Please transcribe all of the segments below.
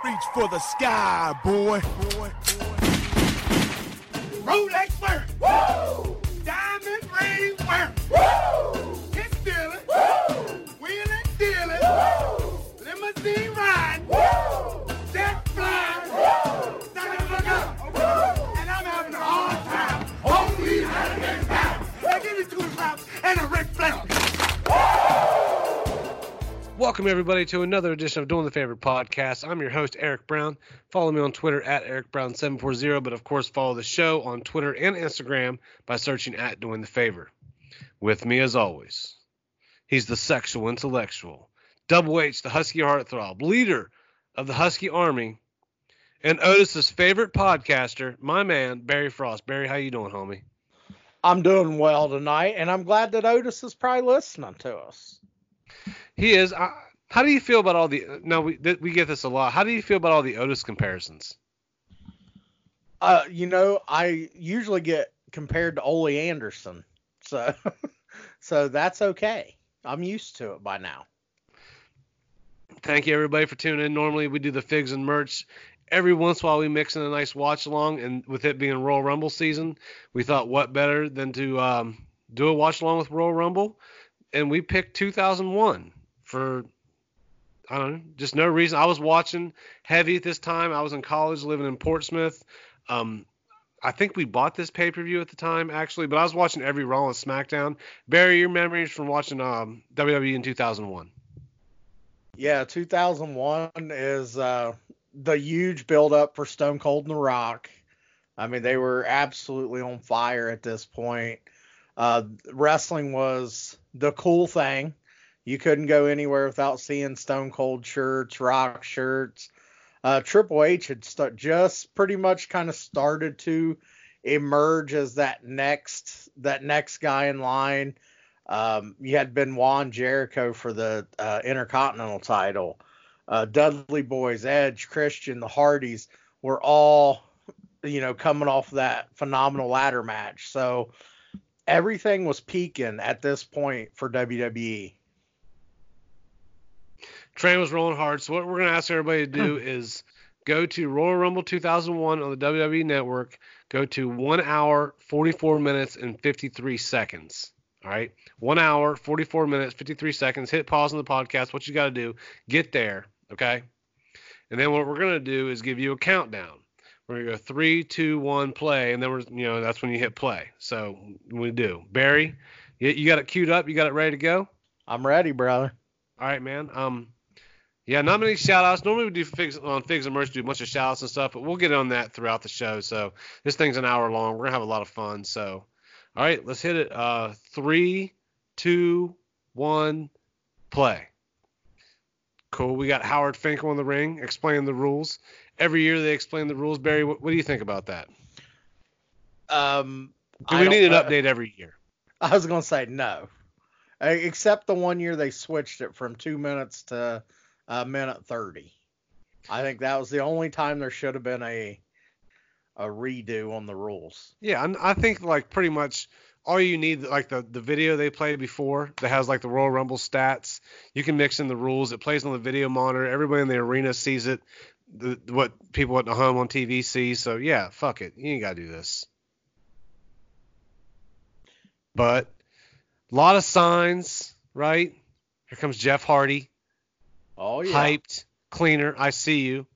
Reach for the sky, boy. Rolex wearing. Woo! Diamond ring wearing. Woo! Hit stealing. Woo! Wheeling dealing. Woo! Limousine riding. Woo! Jet flying. Woo! Stuck in the gun. Woo! And I'm having a hard time. Only having a good time. Now give me 2 claps and a Ric Flair. Welcome, everybody, to another edition of Doing the Favorite podcast. I'm your host, Eric Brown. Follow me on Twitter at EricBrown740, but of course, follow the show on Twitter and Instagram by searching at Doing the Favor. With me, as always, he's the sexual intellectual, Double H, the Husky heartthrob, leader of the Husky Army, and Otis's favorite podcaster, my man, Barry Frost. Barry, how you doing, homie? I'm doing well tonight, and I'm glad that Otis is probably listening to us. He is. How do you feel about all the? No, we get this a lot. How do you feel about all the Otis comparisons? I usually get compared to Ole Anderson, so that's okay. I'm used to it by now. Thank you, everybody, for tuning in. Normally, we do the figs and merch. Every once in a while, we mix in a nice watch along, and with it being Royal Rumble season, we thought what better than to do a watch along with Royal Rumble, and we picked 2001. For, I don't know, just no reason. I was watching heavy at this time. I was in college living in Portsmouth. I think we bought this pay-per-view at the time, actually, but I was watching every Raw and SmackDown. Barry, your memories from watching WWE in 2001? Yeah, 2001 is the huge build-up for Stone Cold and The Rock. I mean, they were absolutely on fire at this point. Wrestling was the cool thing. You couldn't go anywhere without seeing Stone Cold shirts, Rock shirts. Triple H had just pretty much kind of started to emerge as that next guy in line. You had Benoit and Jericho for the Intercontinental title. Dudley Boys, Edge, Christian, the Hardys were all, coming off that phenomenal ladder match. So everything was peaking at this point for WWE. Train was rolling hard. So what we're going to ask everybody to do is go to Royal Rumble 2001 on the WWE Network. Go to 1 hour, 44 minutes, and 53 seconds. All right? 1 hour, 44 minutes, 53 seconds. Hit pause on the podcast. What you got to do, get there, okay? And then what we're going to do is give you a countdown. We're going to go 3, 2, 1, play, and then that's when you hit play. So we do. Barry, you got it queued up? You got it ready to go? I'm ready, brother. All right, man. Yeah, not many shout-outs. Normally we do Figs and Merch, do a bunch of shout-outs and stuff, but we'll get on that throughout the show. So this thing's an hour long. We're going to have a lot of fun. So, all right, let's hit it. 3, 2, 1, play. Cool. We got Howard Finkel in the ring explaining the rules. Every year they explain the rules. Barry, what do you think about that? Do we need an update every year? I was going to say no. Except the one year they switched it from 2 minutes to minute 30. I think that was the only time there should have been a redo on the rules. Yeah, and I think like pretty much all you need, like the video they played before that has like the Royal Rumble stats, you can mix in the rules. It plays on the video monitor. Everybody in the arena sees it. What people at the home on TV see. So yeah, fuck it. You ain't got to do this. But a lot of signs, right? Here comes Jeff Hardy. Oh, yeah. Hyped, cleaner, I see you.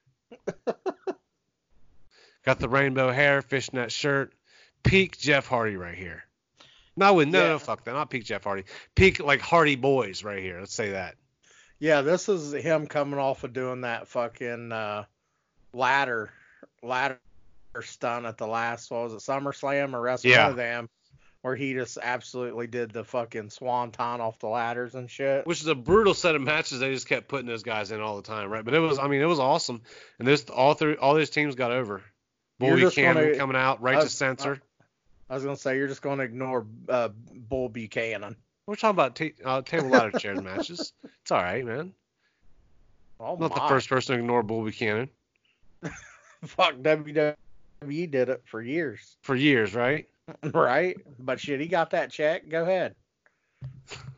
Got the rainbow hair, fishnet shirt. Peak Jeff Hardy right here. No, fuck that. Not peak Jeff Hardy. Peak like Hardy Boys right here. Let's say that. Yeah, this is him coming off of doing that fucking ladder stunt at the last, what was it, SummerSlam or WrestleMania? Yeah. One of them, where he just absolutely did the fucking swanton off the ladders and shit. Which is a brutal set of matches. They just kept putting those guys in all the time, right? But it was awesome. And all those teams got over. Bull Buchanan coming out, Righteous Censor. I was gonna say you're just gonna ignore Bull Buchanan. We're talking about table ladder chairs matches. It's all right, man. Oh, Not the first person to ignore Bull Buchanan. Fuck, WWE did it for years. For years, right? Right? But shit, he got that check. Go ahead.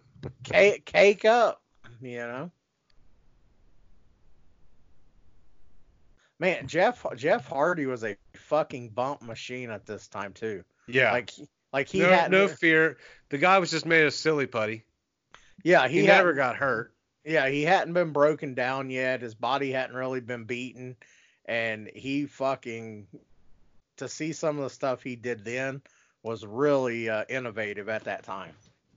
Cake up, Man, Jeff Hardy was a fucking bump machine at this time too. Yeah. Like he no, had no fear. The guy was just made of silly putty. Yeah, He never got hurt. Yeah, he hadn't been broken down yet. His body hadn't really been beaten, and he fucking, to see some of the stuff he did then was really innovative at that time.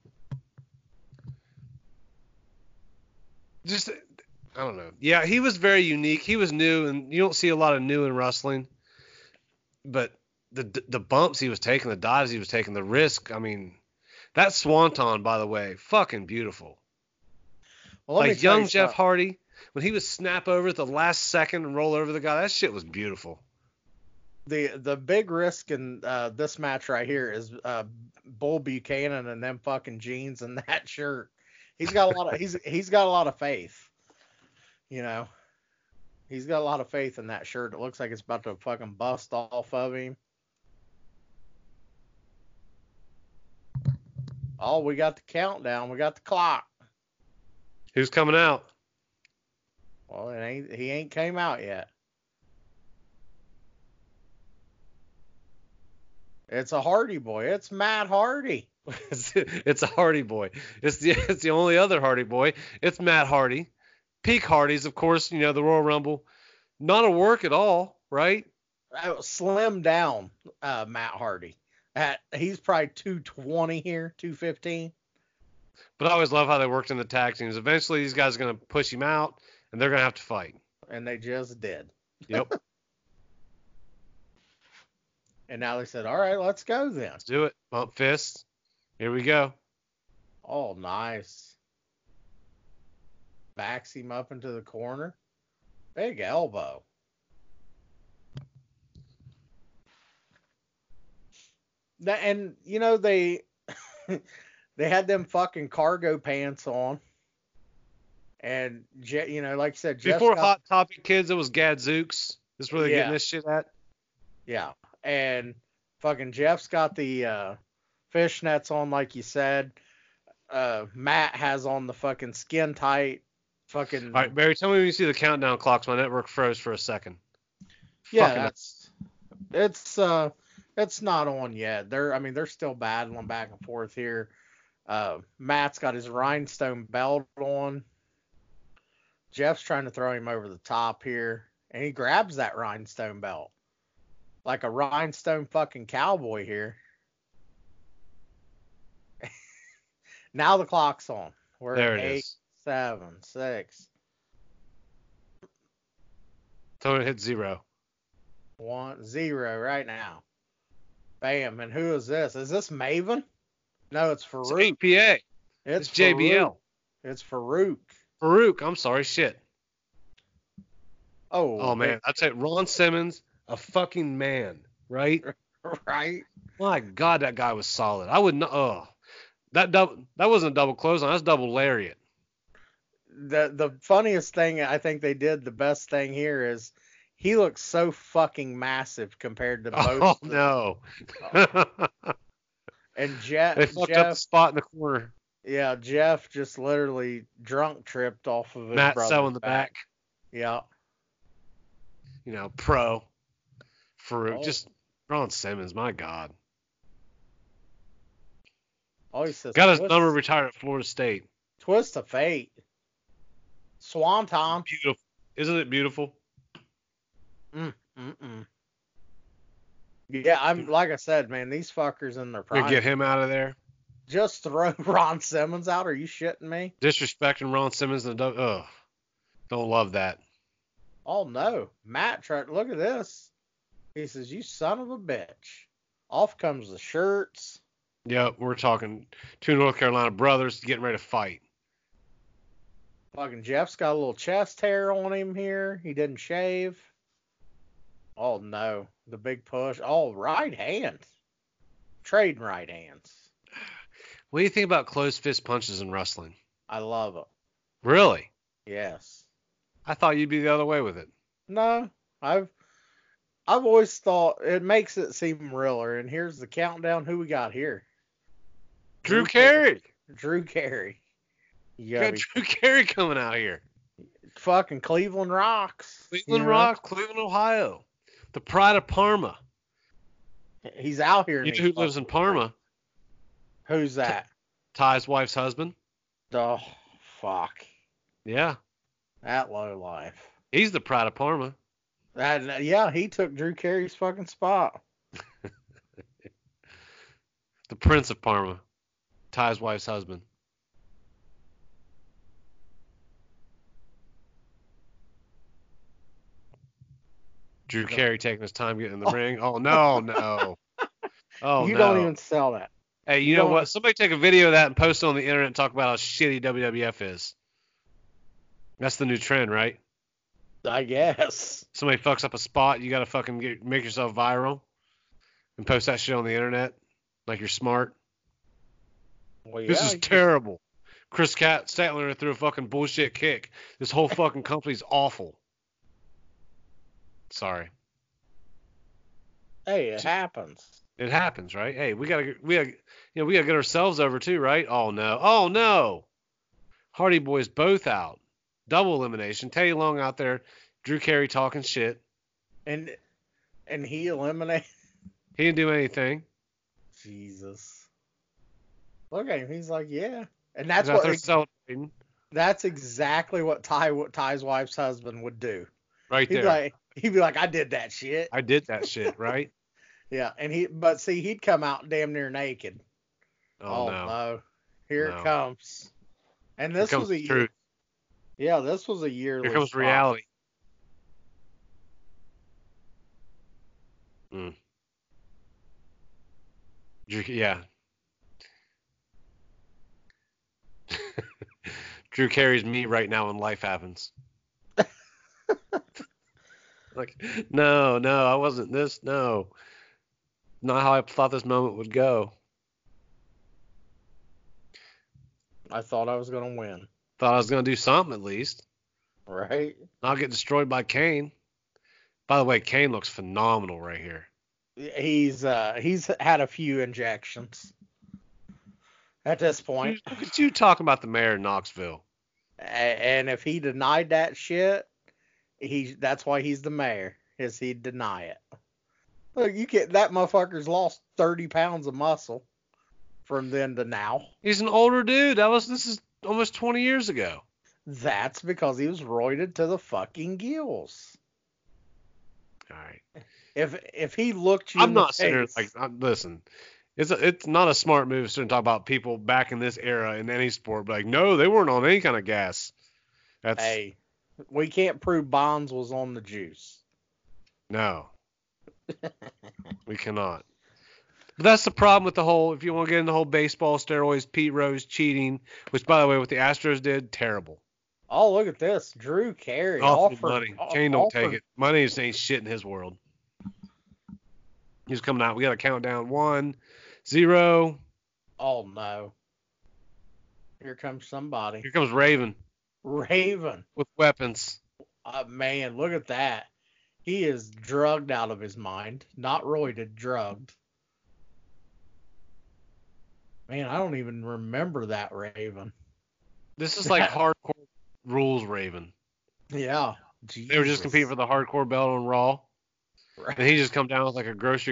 Just, I don't know. Yeah, he was very unique. He was new, and you don't see a lot of new in wrestling. But the bumps he was taking, the dives he was taking, the risk. I mean, that swanton, by the way, fucking beautiful. Well, like young Jeff Hardy, when he would snap over at the last second and roll over the guy, that shit was beautiful. The big risk in this match right here is Bull Buchanan and them fucking jeans and that shirt. He's got a lot of he's got a lot of faith. You know, he's got a lot of faith in that shirt. It looks like it's about to fucking bust off of him. Oh, we got the countdown. We got the clock. Who's coming out? Well, he ain't came out yet. It's a Hardy boy. It's Matt Hardy. It's a Hardy boy. It's the only other Hardy boy. It's Matt Hardy. Peak Hardys, of course, you know, the Royal Rumble. Not a work at all, right? Slim down Matt Hardy. He's probably 220 here, 215. But I always love how they worked in the tag teams. Eventually, these guys are going to push him out, and they're going to have to fight. And they just did. Yep. And now they said, all right, let's go then. Let's do it. Bump fists. Here we go. Oh, nice. Backs him up into the corner. Big elbow. And, you know, they they had them fucking cargo pants on. And, you know, like you said, before Hot Topic Kids, it was Gadzooks. This is where they're getting this shit at? Yeah. And fucking Jeff's got the fishnets on, like you said. Matt has on the fucking skin tight. Fucking. All right, Barry, tell me when you see the countdown clocks. My network froze for a second. Yeah, it's not on yet. They're still battling back and forth here. Matt's got his rhinestone belt on. Jeff's trying to throw him over the top here, and he grabs that rhinestone belt like a rhinestone fucking cowboy here. Now the clock's on. We're there at it 8, is. 7, 6. Tell it hit 0. 1, 0 right now. Bam. And who is this? Is this Maven? No, it's Farouk. It's APA. It's JBL. It's Farouk. Farouk. I'm sorry. Shit. Oh man. I'd say Ron Simmons, a fucking man, right? Right. My God, that guy was solid. I would not. Oh, that wasn't a double clothesline. That's double lariat. The funniest thing I think they did, the best thing here is he looks so fucking massive compared to both. Oh no. And Jeff. They fucked up the spot in the corner. Yeah, Jeff just literally drunk tripped off of his Matt brother's Sell in the back. Yeah. You know, pro. Farouk. Just Ron Simmons, my God. Oh, he says, got his number retired at Florida State. Twist of fate. Swanton. Beautiful. Isn't it beautiful? Yeah, I'm like I said, man, these fuckers in their prime. Get him out of there. Just throw Ron Simmons out? Are you shitting me? Disrespecting Ron Simmons in the ugh. Don't love that. Oh no. Matt tried, look at this. He says, you son of a bitch. Off comes the shirts. Yep, we're talking 2 North Carolina brothers getting ready to fight. Fucking Jeff's got a little chest hair on him here. He didn't shave. Oh no. The big push. Oh, right hand. Trading right hands. What do you think about closed fist punches in wrestling? I love it. Really? Yes. I thought you'd be the other way with it. No, I've always thought it makes it seem realer. And here's the countdown. Who we got here? Drew Carey. Drew Carey. You got Drew Carey coming out here. fucking Cleveland Rocks. Cleveland Rocks, Cleveland, Ohio. The pride of Parma. He's out here. You know who lives in Parma? Who's that? Ty's wife's husband. Oh, fuck. Yeah. That low life. He's the pride of Parma. Yeah, he took Drew Carey's fucking spot. The Prince of Parma. Ty's wife's husband. Drew Carey taking his time getting in the ring. Oh, no. Oh, you no. don't even sell that. Hey, you know what? Somebody take a video of that and post it on the internet and talk about how shitty WWF is. That's the new trend, right? I guess. Somebody fucks up a spot, you gotta fucking make yourself viral and post that shit on the internet like you're smart. Well, yeah, This is terrible. Chris Statler threw a fucking bullshit kick. This whole fucking company's awful. Sorry. Hey, it happens. It happens, right? Hey, we gotta get ourselves over too, right? Oh no. Hardy Boys both out. Double elimination. Teddy Long out there. Drew Carey talking shit. And he eliminated. He didn't do anything. Jesus. Look at him. He's like, yeah. And that's He's out there celebrating. That's exactly what Ty's wife's husband would do. Right there. He'd be like, I did that shit. I did that shit, right? Yeah, and he'd come out damn near naked. Oh no. Here it comes. And this was a truth. Yeah, this was a yearly. Here comes spot. reality. Yeah. Drew Carey's me right now when life happens. Like, no, I wasn't this. No. Not how I thought this moment would go. I thought I was going to win. Thought I was going to do something at least. Right? I'll get destroyed by Kane. By the way, Kane looks phenomenal right here. He's had a few injections at this point. Look at you talking about the mayor of Knoxville. And if he denied that shit, that's why he's the mayor, is he'd deny it. Look, that motherfucker's lost 30 pounds of muscle from then to now. He's an older dude. This is almost 20 years ago. That's because he was roided to the fucking gills. All right. If he looked you I'm in not the sitting face, here listen. It's not a smart move to talk about people back in this era in any sport. But like, no, they weren't on any kind of gas. Hey, we can't prove Bonds was on the juice. No. We cannot. But that's the problem with the whole, if you want to get into the whole baseball steroids, Pete Rose cheating, which, by the way, what the Astros did, terrible. Oh, look at this. Drew Carey. Offered money. Kane don't take it. Money just ain't shit in his world. He's coming out. We got to count down 1, 0. Oh, no. Here comes somebody. Here comes Raven. Raven. With weapons. Man, look at that. He is drugged out of his mind. Not roided, drugged. Man, I don't even remember that Raven. This is like hardcore rules Raven. Yeah. Jesus. They were just competing for the hardcore belt on Raw. Right. And he just come down with like a a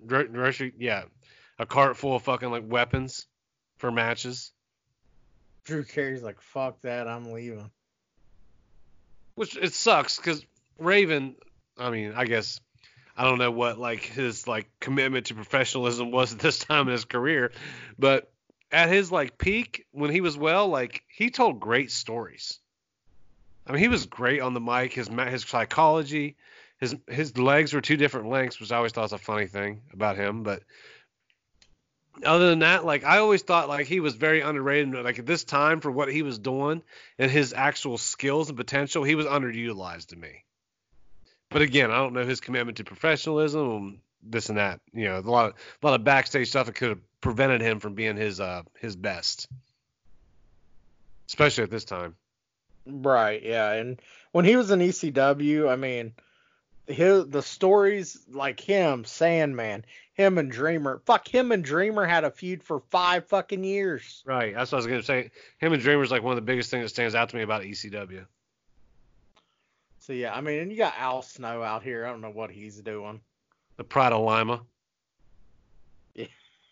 cart full of fucking like weapons for matches. Drew Carey's like, fuck that, I'm leaving. Which it sucks because Raven, I mean, I guess I don't know what like his like commitment to professionalism was at this time in his career, but at his like peak when he was well, like he told great stories. I mean, he was great on the mic. His psychology, his legs were 2 different lengths, which I always thought was a funny thing about him. But other than that, like I always thought like he was very underrated. Like at this time for what he was doing and his actual skills and potential, he was underutilized to me. But again, I don't know his commitment to professionalism, this and that. You know, a lot of backstage stuff that could have prevented him from being his best, especially at this time. Right, yeah, and when he was in ECW, I mean, the stories like him, Sandman, him and Dreamer, him and Dreamer had a feud for 5 fucking years. Right, that's what I was gonna say. Him and Dreamer's like one of the biggest things that stands out to me about ECW. So yeah, I mean, and you got Al Snow out here. I don't know what he's doing. The Pride of Lima. Yeah.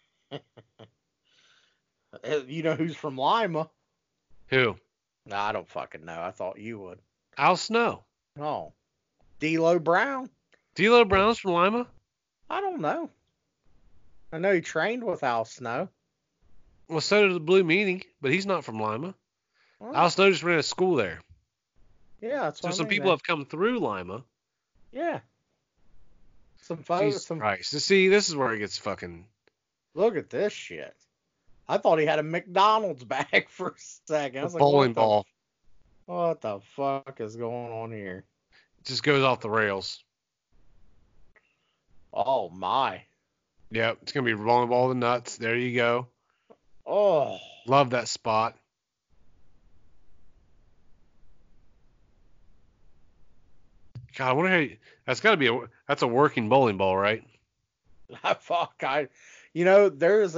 You know who's from Lima? Who? No, I don't fucking know. I thought you would. Al Snow. Oh, D'Lo Brown. D'Lo Brown's from Lima? I don't know. I know he trained with Al Snow. Well, so did the Blue Meanie, but he's not from Lima. Well, Al Snow just ran a school there. yeah, that's So what I some mean, people man. have come through Lima. Yeah. Some folks. Jesus Christ. See, this is where it gets fucking... Look at this shit. I thought he had a McDonald's bag for a second. I A was like, bowling ball. What the fuck is going on here? It just goes off the rails. Oh my. Yep, it's going to be bowling ball the nuts. There you go. Oh. Love that spot. God, I wonder how that's got to be that's a working bowling ball, right? Fuck. There's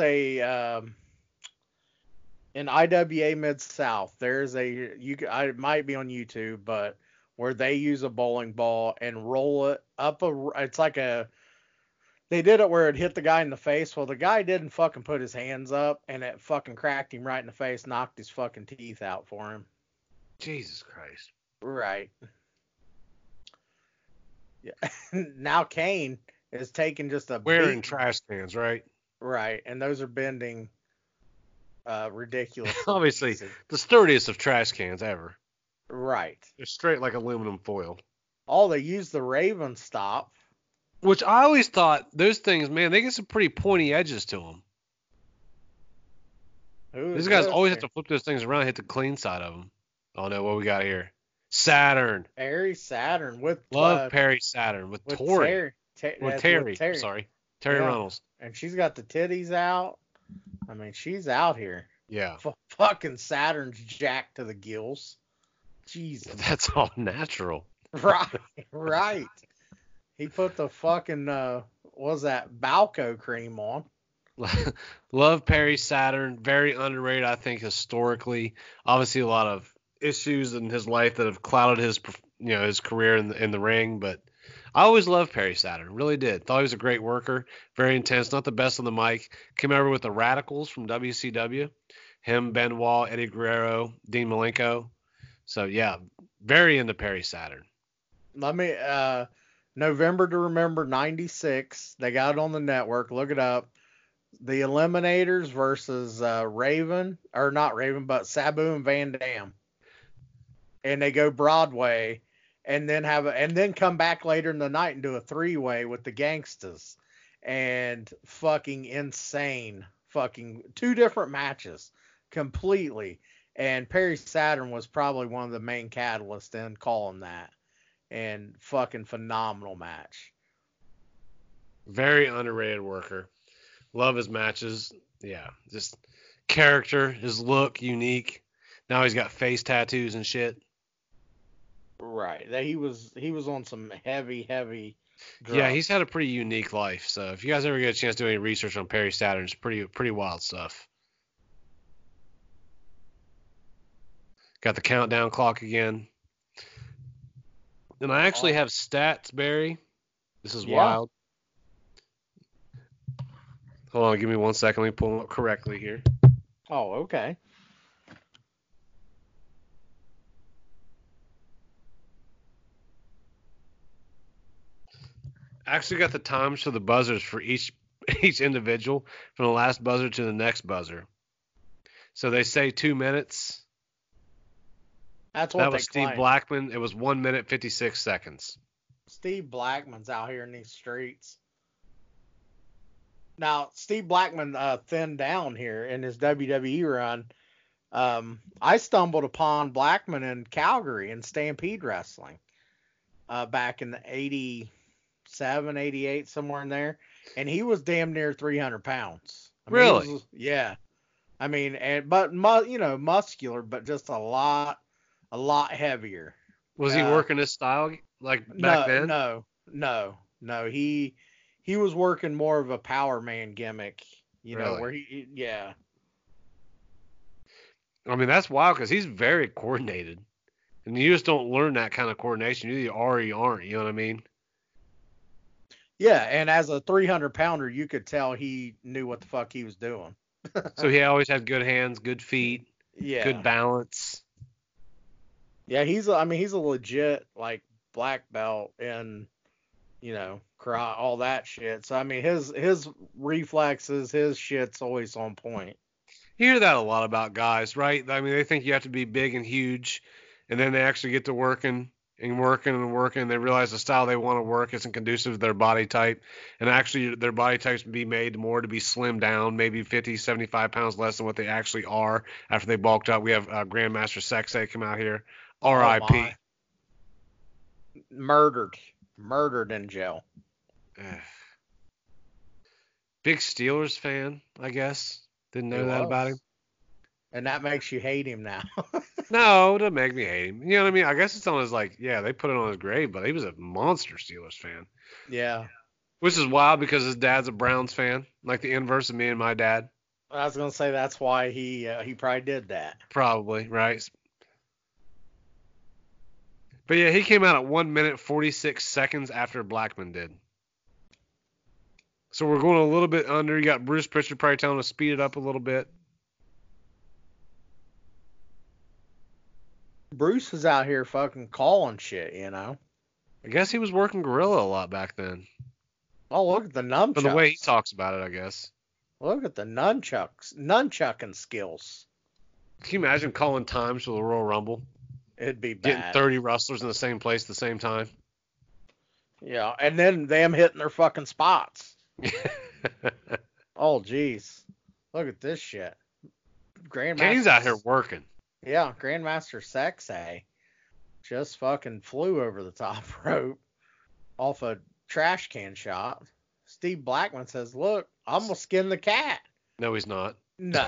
in IWA Mid-South, it might be on YouTube, but where they use a bowling ball and roll it up it's like they did it where it hit the guy in the face. Well, the guy didn't fucking put his hands up, and it fucking cracked him right in the face, knocked his fucking teeth out for him. Jesus Christ. Right. Yeah. Now Kane is taking just a Wearing beat. trash cans, right? Right, and those are bending ridiculous. Obviously, the sturdiest of trash cans ever. Right. They're straight like aluminum foil. Oh, they use the Raven stop. Which I always thought those things, man, they get some pretty pointy edges to them. These guys always have to flip those things around and hit the clean side of them. Oh no, what we got here? Saturn. Perry Saturn with Love Perry Saturn with Tori. Terry. Sorry, Terry Runnels. And she's got the titties out. I mean, she's out here. Yeah. Fucking Saturn's jacked to the gills. Jesus. That's all natural. Right. He put the fucking what was that Balco cream on. Love Perry Saturn. Very underrated, I think, historically. Obviously, a lot of issues in his life that have clouded his career in the ring, but I always loved Perry Saturn. Really did. Thought he was a great worker. Very intense. Not the best on the mic. Came over with the Radicals from WCW. Him, Benoit, Eddie Guerrero, Dean Malenko. So yeah, very into Perry Saturn. Let me November to Remember 96. They got it on the network. Look it up. The Eliminators versus Raven, or not Raven, but Sabu and Van Dam. And they go Broadway, and then come back later in the night and do a 3-way with the Gangstas. And fucking insane. Fucking 2 different matches. Completely. And Perry Saturn was probably one of the main catalysts in calling that. And fucking phenomenal match. Very underrated worker. Love his matches. Yeah, just character, his look, unique. Now he's got face tattoos and shit. Right. He was on some heavy drugs. Yeah, he's had a pretty unique life. So if you guys ever get a chance to do any research on Perry Saturn, it's pretty wild stuff. Got the countdown clock again. And I actually have stats, Barry. This is wild. Hold on, give me 1 second. Let me pull them up correctly here. Oh, okay. I actually got the times for the buzzers for each individual from the last buzzer to the next buzzer. So they say 2 minutes. That's what that was claim. Steve Blackman. It was 1 minute 56 seconds. Steve Blackman's out here in these streets. Now, Steve Blackman thinned down here in his WWE run. I stumbled upon Blackman in Calgary in Stampede Wrestling back in the 87, 88, somewhere in there. And he was damn near 300 pounds. I mean, really? Yeah. I mean, but muscular, but just a lot heavier. Was he working his style like back then? No. He was working more of a power man gimmick, know, where yeah. I mean, that's wild because he's very coordinated. And you just don't learn that kind of coordination. You either are or you aren't. You know what I mean? Yeah, and as a 300-pounder, you could tell he knew what the fuck he was doing. So he always had good hands, good feet, Yeah. good balance. Yeah, he's a legit like black belt and all that shit. So I mean his reflexes, his shit's always on point. You hear that a lot about guys, right? I mean, they think you have to be big and huge, and then they actually get to working and working and working, and they realize the style they want to work isn't conducive to their body type, and actually their body types be made more to be slimmed down, maybe 50, 75 pounds less than what they actually are after they bulked up. We have Grandmaster Sexay come out here, R.I.P. Murdered in jail. Big Steelers fan, I guess. Didn't know that about him. And that makes you hate him now. No, it doesn't make me hate him. You know what I mean? I guess it's on his, like, yeah, they put it on his grave, but he was a monster Steelers fan. Yeah. Which is wild because his dad's a Browns fan, like the inverse of me and my dad. I was gonna say that's why he probably did that. Probably, right? But yeah, he came out at 1 minute 46 seconds after Blackman did. So we're going a little bit under. You got Bruce Pritchard probably telling us to speed it up a little bit. Bruce is out here fucking calling shit, I guess he was working gorilla a lot back then. Oh, look at the nunchucks. From the way he talks about it, I guess. Look at the nunchucking skills. Can you imagine calling times for the Royal Rumble? It'd be bad. Getting 30 wrestlers in the same place at the same time. Yeah, and then them hitting their fucking spots. Oh, jeez. Look at this shit. Kane's out here working. Yeah, Grandmaster Sexay just fucking flew over the top rope off a trash can shot. Steve Blackman says, look, I'm going to skin the cat. No, he's not. No.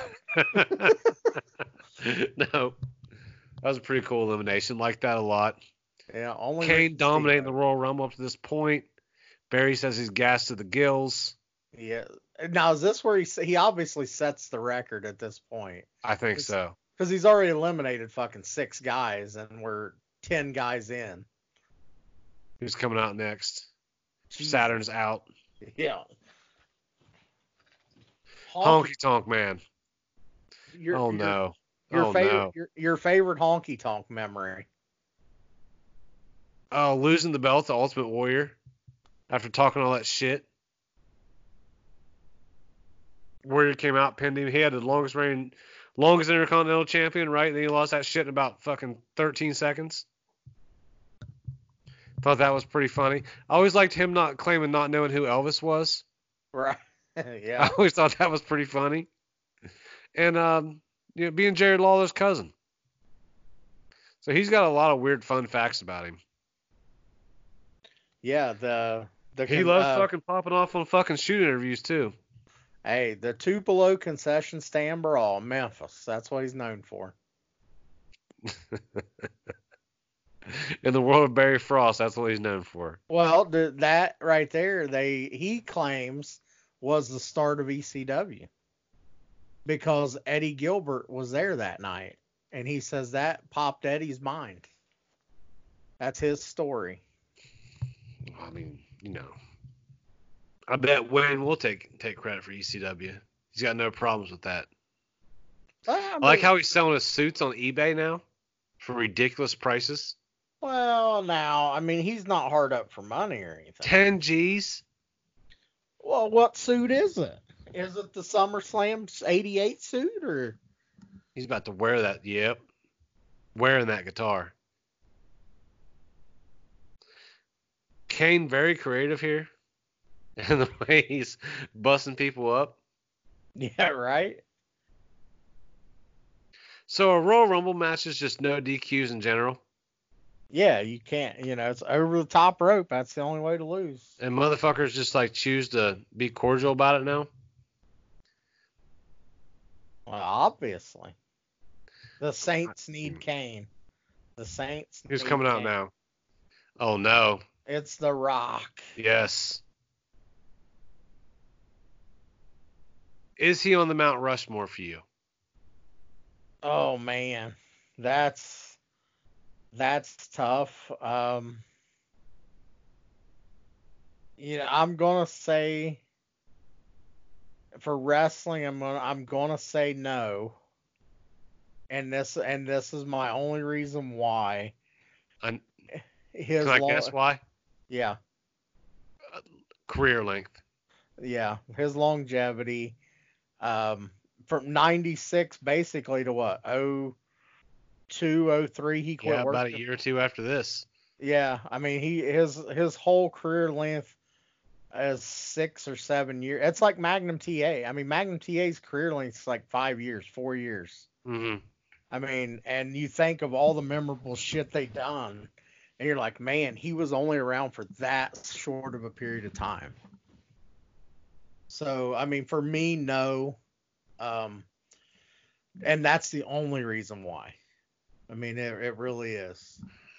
No. That was a pretty cool elimination. Like that a lot. Yeah, only Kane dominating the Royal Rumble up to this point. Barry says he's gassed to the gills. Yeah. Now, is this where he obviously sets the record at this point? I think so. Because he's already eliminated fucking 6 guys, and we're 10 guys in. Who's coming out next? Jeez. Saturn's out. Yeah. Honky Tonk Man. Your no. Your favorite Honky Tonk memory. Oh, losing the belt to Ultimate Warrior after talking all that shit. Warrior came out, pinned him. He had the longest Intercontinental Champion, right? And then he lost that shit in about fucking 13 seconds. Thought that was pretty funny. I always liked him not knowing who Elvis was. Right. Yeah. I always thought that was pretty funny. And being Jared Lawler's cousin. So he's got a lot of weird fun facts about him. Yeah, he loves fucking popping off on fucking shoot interviews too. Hey, the Tupelo concession stand brawl, Memphis. That's what he's known for. In the world of Barry Frost, that's what he's known for. Well, that right there, he claims was the start of ECW because Eddie Gilbert was there that night, and he says that popped Eddie's mind. That's his story. I mean, I bet Wayne will take credit for ECW. He's got no problems with that. I like how he's selling his suits on eBay now for ridiculous prices. Well, now, I mean, he's not hard up for money or anything. 10 G's? Well, what suit is it? Is it the SummerSlam 88 suit or? He's about to wear that, yep. Wearing that guitar. Kane very creative here. And the way he's busting people up. Yeah, right? So a Royal Rumble match is just no DQs in general? Yeah, you can't. It's over the top rope. That's the only way to lose. And motherfuckers just choose to be cordial about it now? Well, obviously. The Saints need Kane. The Saints need Who's coming out Kane. now? Oh, no. It's The Rock. Yes. Is he on the Mount Rushmore for you? Oh, man. That's That's tough. I'm gonna say for wrestling, I'm gonna say no, and this is my only reason why. And His can I guess why? yeah, Career length. yeah, his longevity, from 96 basically to what, 02, 03, he quit Yeah, about a working. year or two after this. Yeah, I mean his whole career length is 6 or 7 years. It's like Magnum TA. I mean Magnum TA's career length is like 5 years, 4 years. Hmm. I mean, and you think of all the memorable shit they done, and you're like, man, he was only around for that short of a period of time. So, I mean, for me, no. Um, and that's the only reason why. I mean, it really is.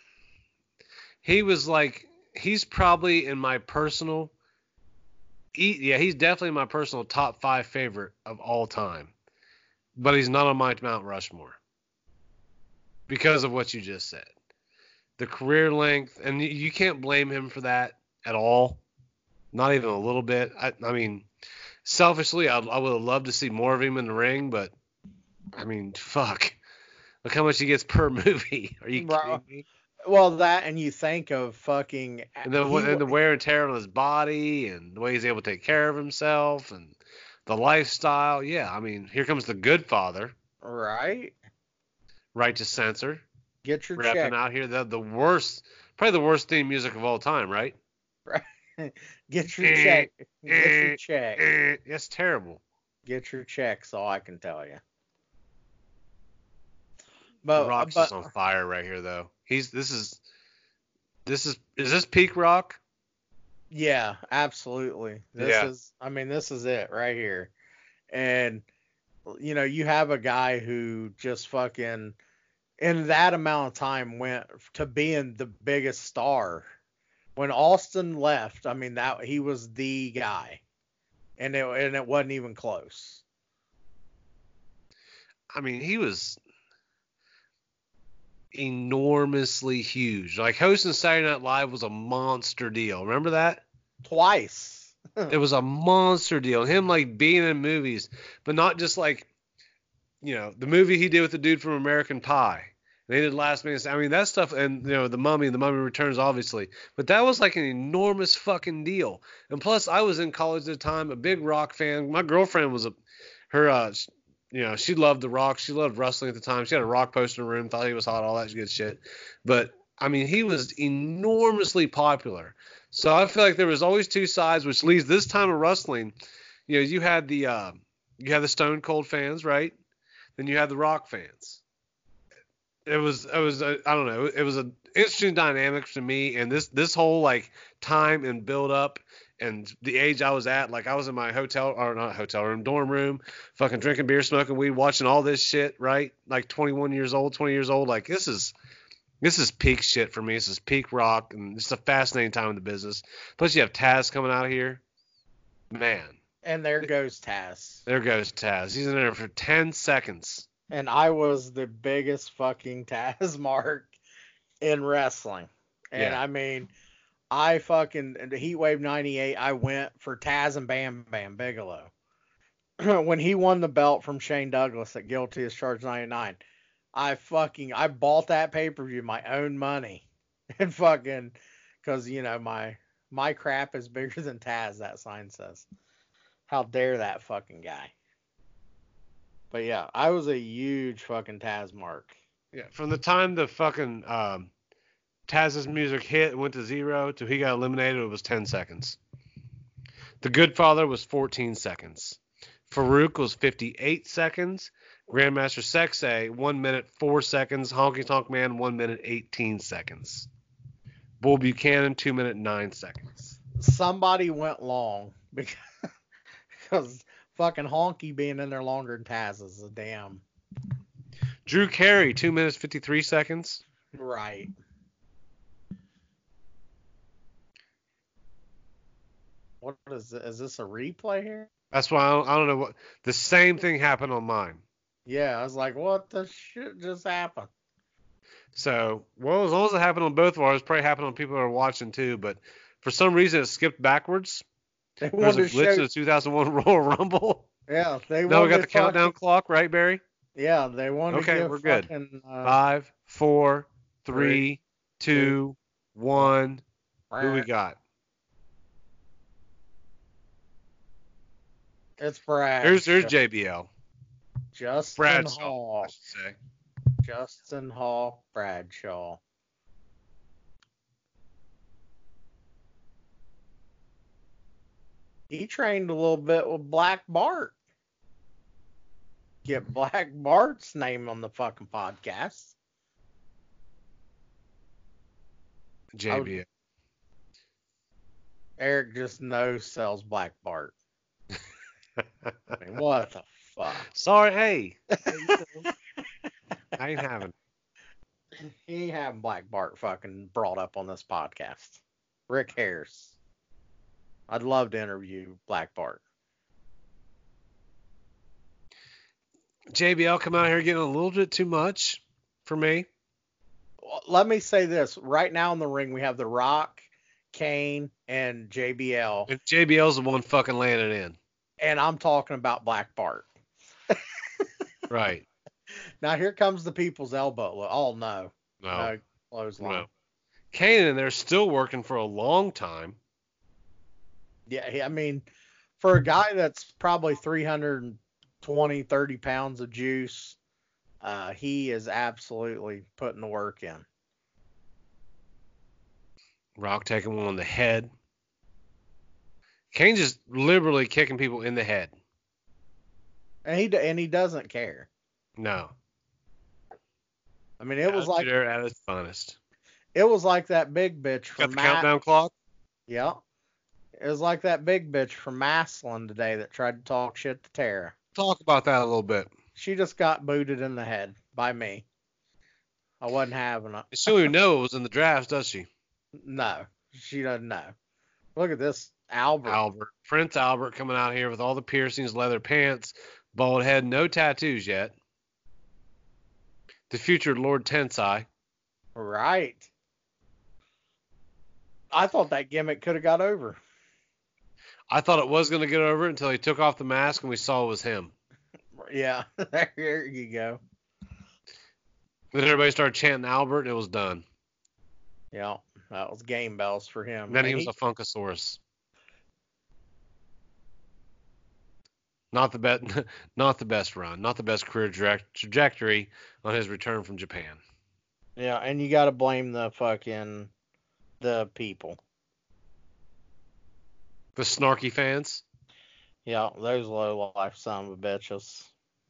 He's probably in my personal, he's definitely my personal top 5 favorite of all time. But he's not on my Mount Rushmore because of what you just said. The career length, and you can't blame him for that at all. Not even a little bit. I mean, selfishly, I would have loved to see more of him in the ring, but I mean, fuck. Look how much he gets per movie. Are you kidding me? Well, that, and you think of fucking And the wear and tear on his body, and the way he's able to take care of himself, and the lifestyle. Yeah, I mean, here comes the Good Father. Right? Right to Censor. Get your Rapping check. out here the worst, probably the worst theme music of all time, right? Get your check. Get your check. It's terrible. Get your check, so I can tell you. The Rock's just on fire right here, though. Is this peak Rock? Yeah, absolutely. This is it right here. And you have a guy who just fucking in that amount of time went to being the biggest star. When Austin left, I mean that he was the guy. And it wasn't even close. I mean, he was enormously huge. Like hosting Saturday Night Live was a monster deal. Remember that? Twice. It was a monster deal. Him like being in movies, but not just like, the movie he did with the dude from American Pie. They did Last Man Standing. I mean, that stuff, and The Mummy Returns, obviously. But that was like an enormous fucking deal. And plus, I was in college at the time, a big Rock fan. My girlfriend was she loved The Rock. She loved wrestling at the time. She had a Rock poster in her room, thought he was hot, all that good shit. But I mean, he was enormously popular. So I feel like there was always two sides, which leads this time of wrestling. You had the Stone Cold fans, right? Then you had the Rock fans. It was I don't know. It was an interesting dynamic to me, and this whole like time and build up and the age I was at, like I was in my dorm room, fucking drinking beer, smoking weed, watching all this shit, right? Like 20 years old. Like this is peak shit for me. This is peak Rock, and it's a fascinating time in the business. Plus you have Taz coming out of here, man. And there goes Taz. He's in there for 10 seconds. And I was the biggest fucking Taz mark in wrestling. And Yeah. I mean, I fucking, the Heatwave 98, I went for Taz and Bam Bam Bigelow. When he won the belt from Shane Douglas at Guilty as Charged 99, I bought that pay-per-view my own money. And fucking, because, my crap is bigger than Taz, that sign says. How dare that fucking guy. But yeah, I was a huge fucking Taz mark. Yeah, from the time the fucking Taz's music hit and went to zero to he got eliminated, it was 10 seconds. The Good Father was 14 seconds. Farouk was 58 seconds. Grandmaster Sexay, 1 minute 4 seconds. Honky Tonk Man, 1 minute 18 seconds. Bull Buchanan, 2 minute 9 seconds. Somebody went long because fucking Honky being in there longer than Taz is a damn. Drew Carey, 2 minutes 53 seconds. Right. What is this? Is this a replay here? That's why I don't know what. The same thing happened on mine. Yeah, I was like, what the shit just happened? So, well, as long as it happened on both of ours, it probably happened on people that are watching too. But for some reason, it skipped backwards. They There's a wanted to glitch show. in the 2001 Royal Rumble. Yeah, they Now we wanted got to the countdown fucking. clock, right, Barry? Yeah, they wanted Okay, to give we're good. fucking. 5, 4, 3, 3, 2, 1. Who we 1. got? It's Brad. There's JBL. Justin Bradshaw, Hall. I should say. Justin Hall Bradshaw. He trained a little bit with Black Bart. Get Black Bart's name on the fucking podcast. JBL. Eric just sells Black Bart. I mean, what the fuck? Sorry, hey. I ain't having it. He ain't having Black Bart fucking brought up on this podcast. Rick Harris. I'd love to interview Black Bart. JBL come out here getting a little bit too much for me. Let me say this. Right now in the ring, we have The Rock, Kane, and JBL. And JBL's the one fucking laying it in. And I'm talking about Black Bart. Right. Now here comes the people's elbow. Oh, no. No. Clothesline. No. Kane and they're still working for a long time. Yeah, I mean, for a guy that's probably 320, 30 pounds of juice, he is absolutely putting the work in. Rock taking one on the head. Kane just liberally kicking people in the head. And he doesn't care. No. I mean, it was like they're at its finest. it was like that big bitch Got from the countdown clock. Yeah. It was like that big bitch from Maslin today that tried to talk shit to Tara. Talk about that a little bit. She just got booted in the head by me. I wasn't having it. She don't even know it was in the drafts, does she? No, she doesn't know. Look at this Albert. Prince Albert coming out here with all the piercings, leather pants, bald head, no tattoos yet. The future Lord Tensai. Right. I thought that gimmick could have got over. I thought it was going to get over until he took off the mask and we saw it was him. Yeah, there you go. Then everybody started chanting Albert and it was done. Yeah, that was game bells for him. And then he was a Funkasaurus. Not the best run, not the best career trajectory on his return from Japan. Yeah, and you got to blame the people. The snarky fans. Yeah, those low life son of a bitches.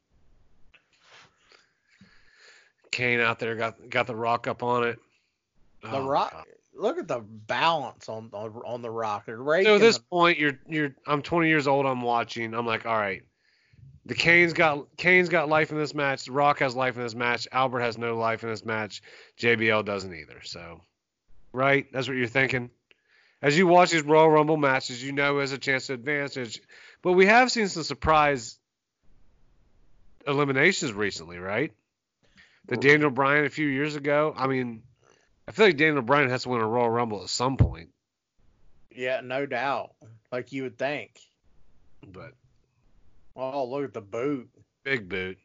Kane out there got the Rock up on it. The Rock. God. Look at the balance on the Rock. So at this point, I'm 20 years old. I'm watching. I'm like, all right. The Kane's got life in this match. The Rock has life in this match. Albert has no life in this match. JBL doesn't either. So, right? That's what you're thinking. As you watch these Royal Rumble matches, you know there's a chance to advance. But we have seen some surprise eliminations recently, right? The Daniel Bryan a few years ago. I mean, I feel like Daniel Bryan has to win a Royal Rumble at some point. Yeah, no doubt. Like you would think. But oh, look at the boot. Big boot.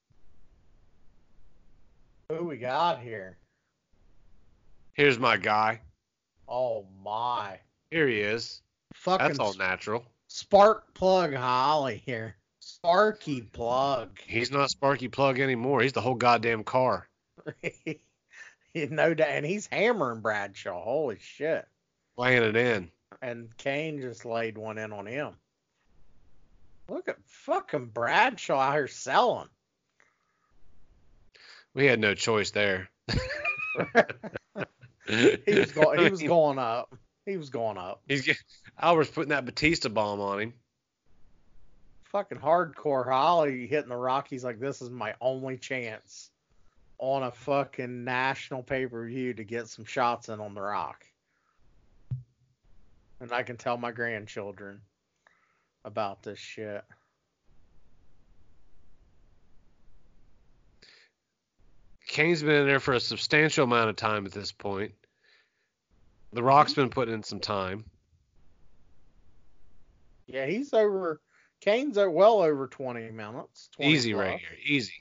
Who we got here? Here's my guy. Oh my. Here he is. Fucking That's all natural. Spark Plug Holly here. Sparky Plug. He's not Sparky Plug anymore. He's the whole goddamn car. No doubt. And he's hammering Bradshaw. Holy shit. Laying it in. And Kane just laid one in on him. Look at fucking Bradshaw out here selling. We had no choice there. He was going up. He was going up. Albert's putting that Batista bomb on him. Fucking hardcore Holly hitting the Rock. He's like, this is my only chance on a fucking national pay-per-view to get some shots in on the Rock. And I can tell my grandchildren about this shit. Kane's been in there for a substantial amount of time at this point. The Rock's been putting in some time. Yeah, Kane's well over 20 minutes. 20 Easy plus. right here. Easy.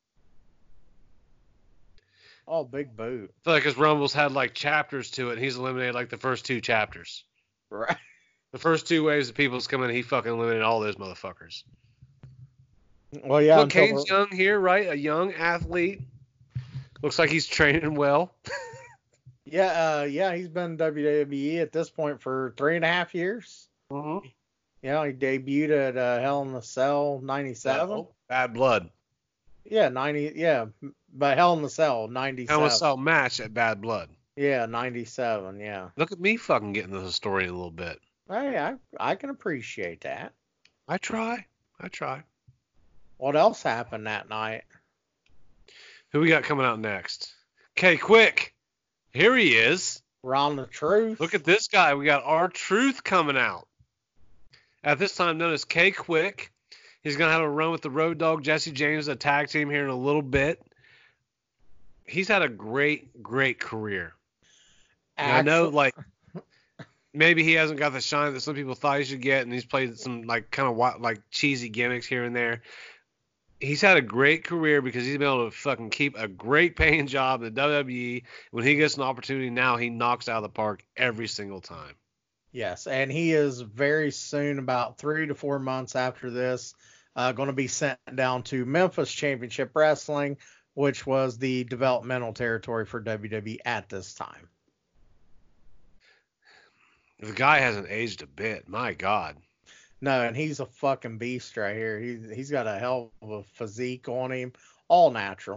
Oh, big boot. I feel like his Rumbles had like chapters to it, and he's eliminated like the first 2 chapters. Right. The first 2 waves of people's coming in, he fucking eliminated all those motherfuckers. Well, yeah. Look, Kane's young here, right? A young athlete. Looks like he's training well. Yeah, he's been WWE at this point for 3.5 years. Mm-hmm. Yeah, he debuted at Hell in a Cell 97. Bad Blood. Yeah, 90. Yeah, but Hell in a Cell 97. Hell in a Cell match at Bad Blood. Yeah, 97. Yeah. Look at me fucking getting to the story a little bit. Hey, I can appreciate that. I try. What else happened that night? Who we got coming out next? Okay, quick. Here he is. Ron the Truth. Look at this guy. We got R-Truth coming out. At this time known as K-Quick. He's going to have a run with the Road Dogg Jesse James, a tag team here in a little bit. He's had a great, great career. I know, like, maybe he hasn't got the shine that some people thought he should get, and he's played some, like, kind of, like, cheesy gimmicks here and there. He's had a great career because he's been able to fucking keep a great paying job in the WWE. When he gets an opportunity now, he knocks out of the park every single time. Yes, and he is very soon, about 3 to 4 months after this, going to be sent down to Memphis Championship Wrestling, which was the developmental territory for WWE at this time. The guy hasn't aged a bit. My God. No, and he's a fucking beast right here. He's got a hell of a physique on him, all natural.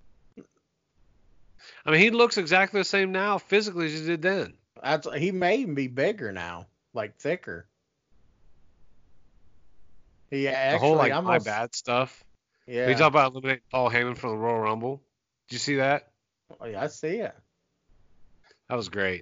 I mean, he looks exactly the same now physically as he did then. He may even be bigger now, like thicker. He actually, the whole like my bad stuff. Yeah. You talk about eliminating Paul Heyman from the Royal Rumble. Did you see that? Oh, yeah, I see it. That was great.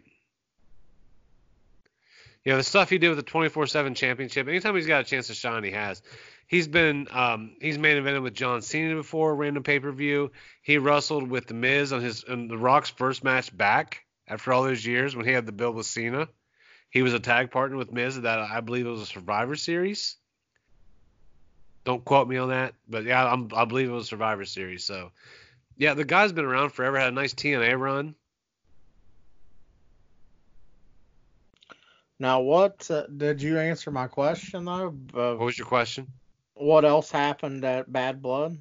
Yeah, the stuff he did with the 24/7 championship. Anytime he's got a chance to shine, he has. He's been he's main evented with John Cena before, random pay-per-view. He wrestled with The Miz on The Rock's first match back after all those years when he had the build with Cena. He was a tag partner with Miz that I believe it was a Survivor Series. Don't quote me on that, but yeah, I believe it was Survivor Series. So, yeah, the guy's been around forever. Had a nice TNA run. Now, what did you answer my question though? What was your question? What else happened at Bad Blood?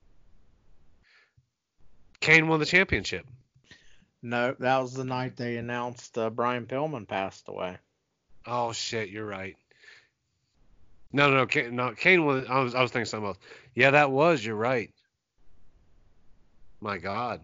Kane won the championship. No, that was the night they announced Brian Pillman passed away. Oh shit, you're right. No, Kane won. I was thinking something else. Yeah, that was. You're right. My God.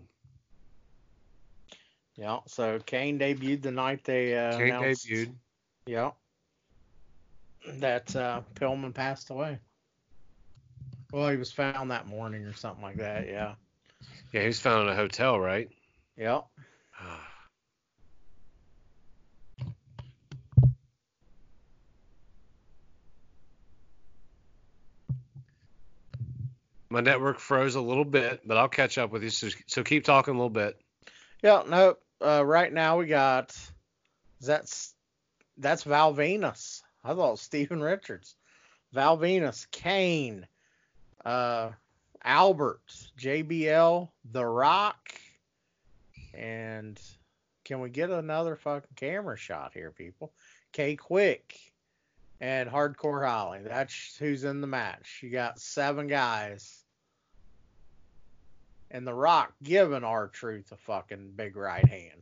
Yeah, so Kane debuted the night they announced. Debuted. Yeah. That Pillman passed away. Well, he was found that morning or something like that, yeah. Yeah, he was found in a hotel, right? Yep. My network froze a little bit, but I'll catch up with you. So keep talking a little bit. Yeah, no. Right now we got that's Val Venus. I thought it was Steven Richards. Val Venus, Kane, Albert, JBL, The Rock, and can we get another fucking camera shot here, people? K-Quick and Hardcore Holly. That's who's in the match. You got 7 guys. And The Rock giving R-Truth a fucking big right hand.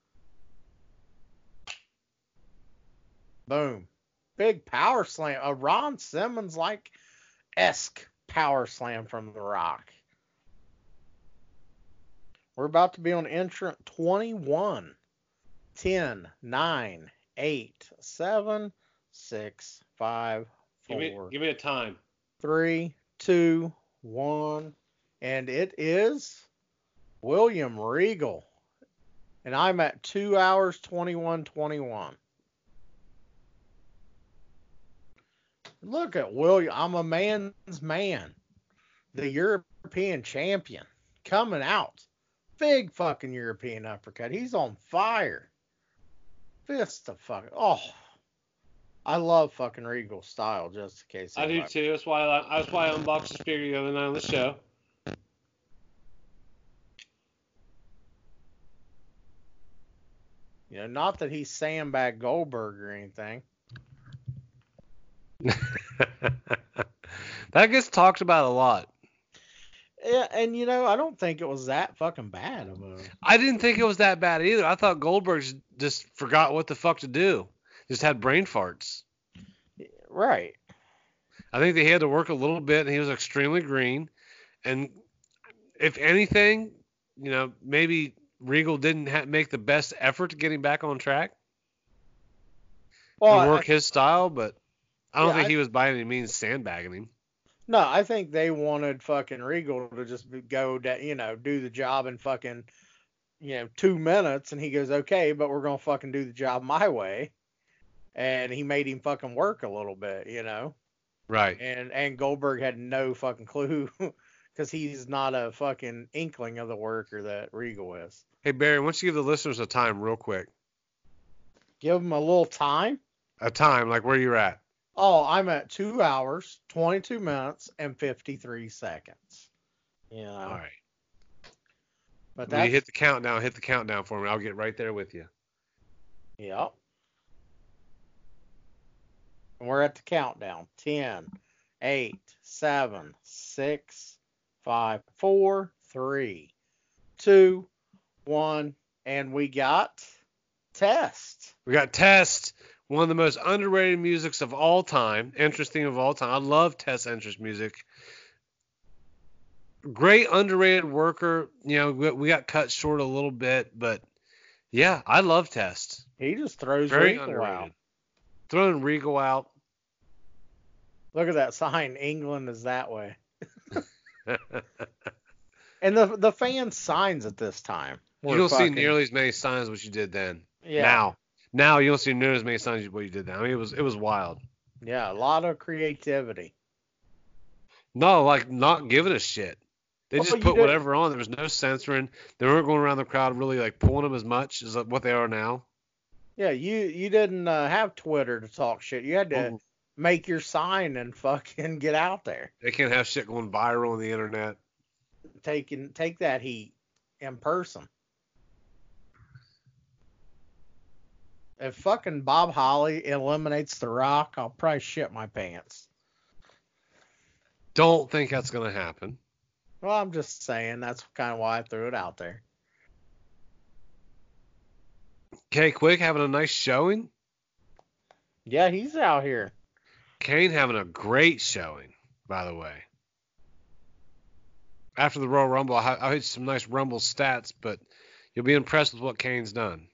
Boom. Big power slam. A Ron Simmons-like-esque power slam from The Rock. We're about to be on entrant 21. 10, 9, 8, 7, 6, 5, 4. Give me a time. 3, 2, 1. And it is William Regal. And I'm at 2 hours, 21:21. Look at William. I'm a man's man. The European champion coming out Big fucking European uppercut. He's on fire. Fist of fucking. Oh, I love fucking Regal style. Just in case. I do too. That's why I unboxed his figure the other night on the show. You know, not that he's sandbag Goldberg or anything. That gets talked about a lot. Yeah, and you know, I don't think it was that fucking bad of a. I didn't think it was that bad either. I thought Goldberg just forgot what the fuck to do. Just had brain farts. Right. I think they had to work a little bit, and he was extremely green. And if anything, you know, maybe Regal didn't make the best effort to get him back on track. Well, and work his style, but I don't think I- he was by any means sandbagging him. No, I think they wanted fucking Regal to just go, you know, do the job in fucking, 2 minutes, and he goes, okay, but we're gonna fucking do the job my way, and he made him fucking work a little bit, you know. Right. And Goldberg had no fucking clue because he's not a fucking inkling of the worker that Regal is. Hey, Barry, why don't you give the listeners a time real quick? Give him a little time. A time, like where you're at. Oh, I'm at 2 hours, 22 minutes, and 53 seconds. You know. All right. But When you that's, hit the countdown for me. I'll get right there with you. yep. And we're at the countdown. 10, 8, 7, 6, 5, 4, 3, 2, 1, and we got Test. We got Test, one of the most underrated musics of all time, interesting of all time. I love Test entrance music. Great underrated worker. You know, we got cut short a little bit, but yeah, I love Test. He just throws Very Regal underrated. out. Throwing Regal out. Look at that sign. England is that way. And the fan signs at this time. You don't see nearly as many signs as what you did then. Yeah. Now you don't see nearly as many signs as what you did then. I mean, it was wild. Yeah, a lot of creativity. No, like not giving a shit. They Well, just you put did- whatever on. There was no censoring. They weren't going around the crowd really like pulling them as much as what they are now. Yeah, you didn't have Twitter to talk shit. You had to Mhm. make your sign and fucking get out there. They can't have shit going viral on the internet. Take that heat in person. If fucking Bob Holly eliminates The Rock, I'll probably shit my pants. Don't think that's gonna happen. Well, I'm just saying that's kind of why I threw it out there. Okay, Quick having a nice showing. Yeah, he's out here. Kane having a great showing, by the way. After the Royal Rumble, I hit some nice Rumble stats, but you'll be impressed with what Kane's done.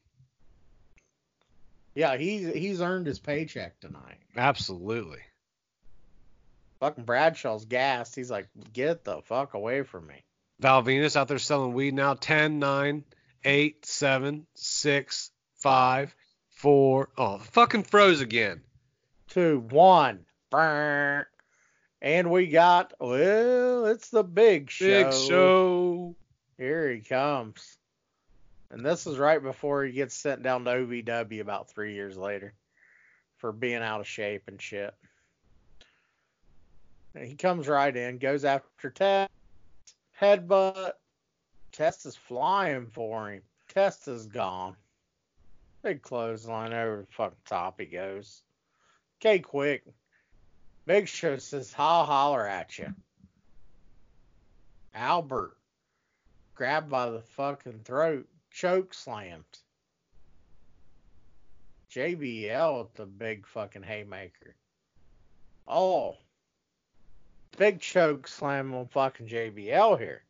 Yeah, he's earned his paycheck tonight. Absolutely. Fucking Bradshaw's gassed. He's like, get the fuck away from me. Val Venus out there selling weed now. 10, 9, 8, 7, 6, 5, 4. Oh, fucking froze again. 2, 1. Brr. And we got, well, it's the big show. Big show. Here he comes. And this is right before he gets sent down to OVW about 3 years later for being out of shape and shit. And he comes right in, goes after Test, headbutt. Test is flying for him. Test is gone. Big clothesline over the fucking top he goes. Okay, quick. Big Show says, I'll holler at you. Albert, grabbed by the fucking throat, choke slammed. JBL with the big fucking haymaker. Oh. Big choke slam on fucking JBL here.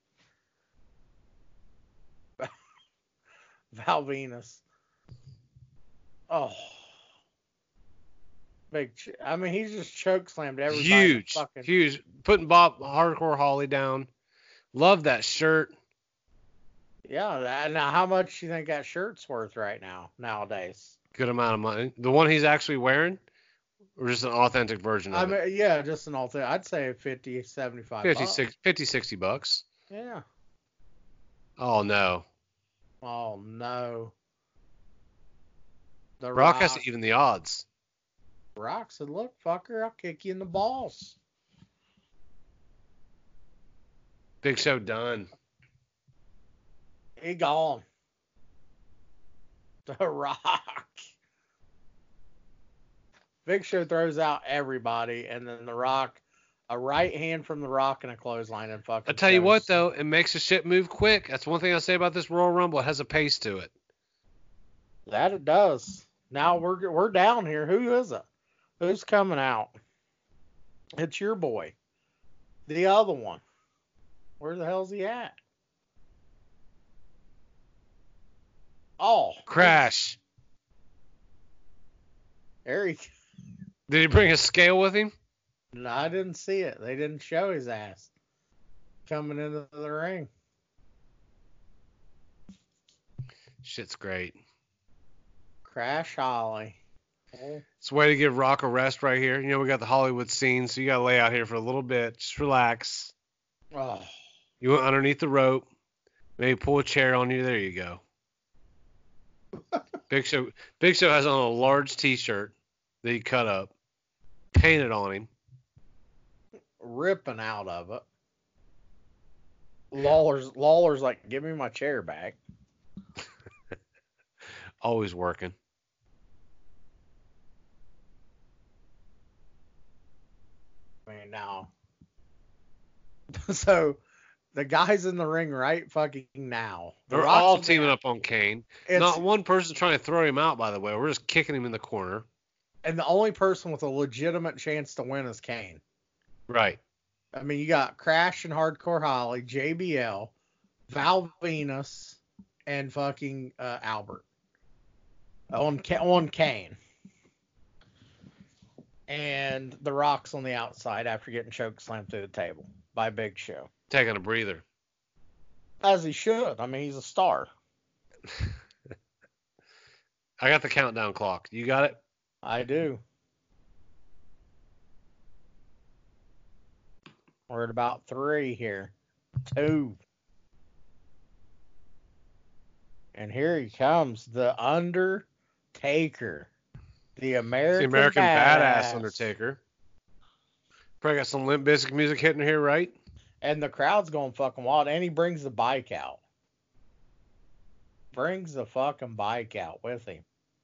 Val Venus. Oh. I mean, he's just choke slammed everybody. Huge. Huge. Putting Bob Hardcore Holly down. Love that shirt. Yeah. Now, how much do you think that shirt's worth right now, nowadays? Good amount of money. The one he's actually wearing? Or just an authentic version of it? I mean, yeah, just an authentic. I'd say 50, 75 bucks. 50, 60 bucks. Yeah. Oh no. Oh no. The Brock has to even the odds. Rock said, "Look, fucker, I'll kick you in the balls." Big Show done. He gone. The Rock. Big Show throws out everybody, and then The Rock, a right hand from The Rock and a clothesline, and fucking. I tell you what, though, it makes the shit move quick. That's one thing I say about this Royal Rumble. It has a pace to it. That it does. Now we're down here. Who is it? Who's coming out? It's your boy. The other one. Where the hell's he at? Oh. Crash. Eric. Did he bring a scale with him? No, I didn't see it. They didn't show his ass coming into the ring. Shit's great. Crash Holly. It's a way to give Rock a rest right here. You know, we got the Hollywood scene, so you got to lay out here for a little bit. Just relax. Oh. You went underneath the rope. Maybe pull a chair on you. There you go. Big Show has on a large T-shirt that he cut up, painted on him. Ripping out of it. Lawler's like, "Give me my chair back." Always working. I mean, now. So, the guys in the ring right fucking now. They're all teaming up on Kane. Not one person trying to throw him out, by the way. We're just kicking him in the corner. And the only person with a legitimate chance to win is Kane. Right. I mean, you got Crash and Hardcore Holly, JBL, Val Venus, and fucking Albert on Kane. And The Rock's on the outside after getting choke slammed through the table by Big Show. Taking a breather. As he should. I mean, he's a star. I got the countdown clock. You got it? I do. We're at about 3 here. 2. And here he comes, The Undertaker. The American Badass Undertaker. Probably got some Limp Bizkit music hitting here, right? And the crowd's going fucking wild. And he brings the bike out. Brings the fucking bike out with him.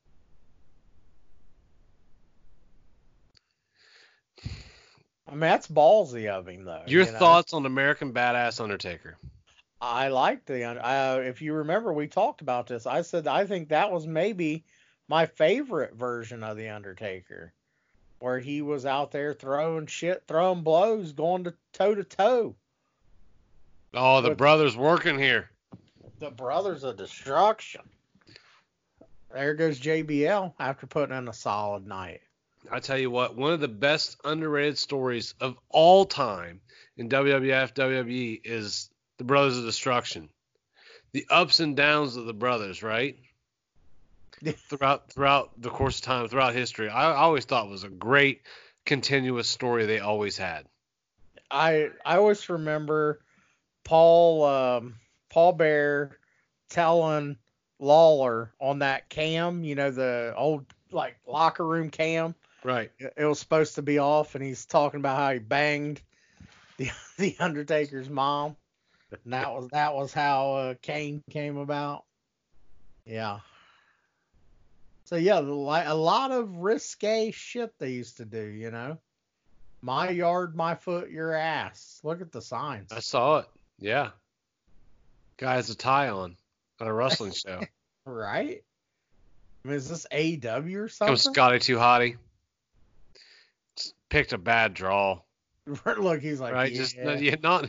I mean, that's ballsy of him, though. Your thoughts on American Badass Undertaker? I like if you remember, we talked about this. I said I think that was maybe my favorite version of the Undertaker, where he was out there throwing blows, going to toe. Oh, the brothers working here. The Brothers of Destruction. There goes JBL after putting in a solid night. I tell you what, one of the best underrated stories of all time in WWF, WWE is the Brothers of Destruction. The ups and downs of the brothers, right? throughout the course of time, throughout history. I always thought it was a great continuous story they always had. I always remember Paul Bear telling Lawler on that cam, the old like locker room cam. Right. It was supposed to be off, and he's talking about how he banged the Undertaker's mom. And that was how Kane came about. Yeah. So yeah, a lot of risque shit they used to do, My yard, my foot, your ass. Look at the signs. I saw it. Yeah. Guy has a tie on at a wrestling show. Right? I mean, is this AEW or something? Comes Scotty Too Hottie. Picked a bad draw. Look, he's like, right? Yeah.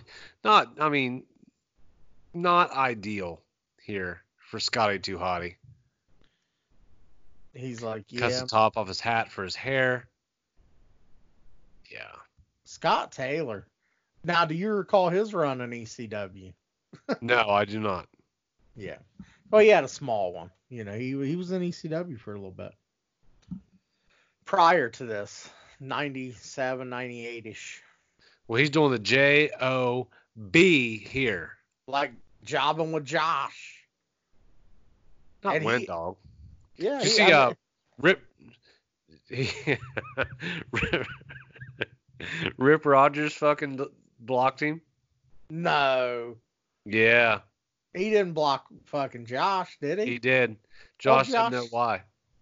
Not ideal here for Scotty Too Hottie. He's like, yeah. Cuts the top off his hat for his hair. Yeah. Scott Taylor. Now, do you recall his run in ECW? No, I do not. Yeah. Well, he had a small one. He was in ECW for a little bit. Prior to this, 97, 98-ish. Well, he's doing the JOB here. Like jobbing with Josh. Not And Wind he- Dog. Yeah, Did you he- see I mean, Rip Rip Rogers fucking blocked him? no, Yeah, he didn't block fucking Josh, did he? he did. Josh Josh- didn't know why.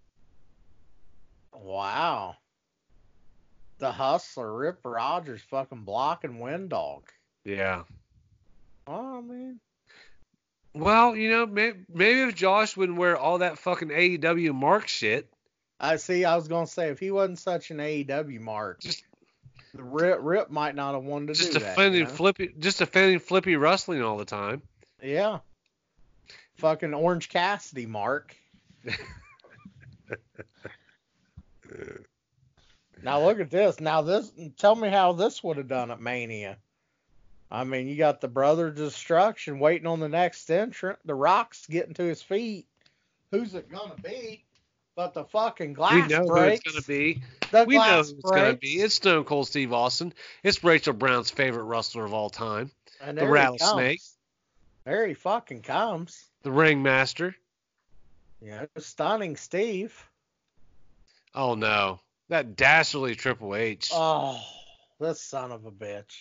Wow. The Hustler, Rip Rogers, fucking blocking Wind Dog. Yeah. Oh, I mean, Well, maybe if Josh wouldn't wear all that fucking AEW mark shit. I was gonna say if he wasn't such an AEW mark, Just- the Rip might not have wanted to Just do that. defending flippy wrestling all the time. Yeah. Fucking Orange Cassidy mark. Now look at this. Tell me how this would have done at Mania. I mean, you got the Brother Destruction waiting on the next entrant. The Rock's getting to his feet. Who's it gonna be? But the fucking glass We know breaks. who it's gonna be. The We know glass who it's gonna breaks. be. It's Stone Cold Steve Austin. It's Rachel Brown's favorite wrestler of all time. And the there he Rattlesnake. comes. There he fucking comes. The Ringmaster. Yeah, stunning Steve. Oh no, that dastardly Triple H. Oh, this son of a bitch.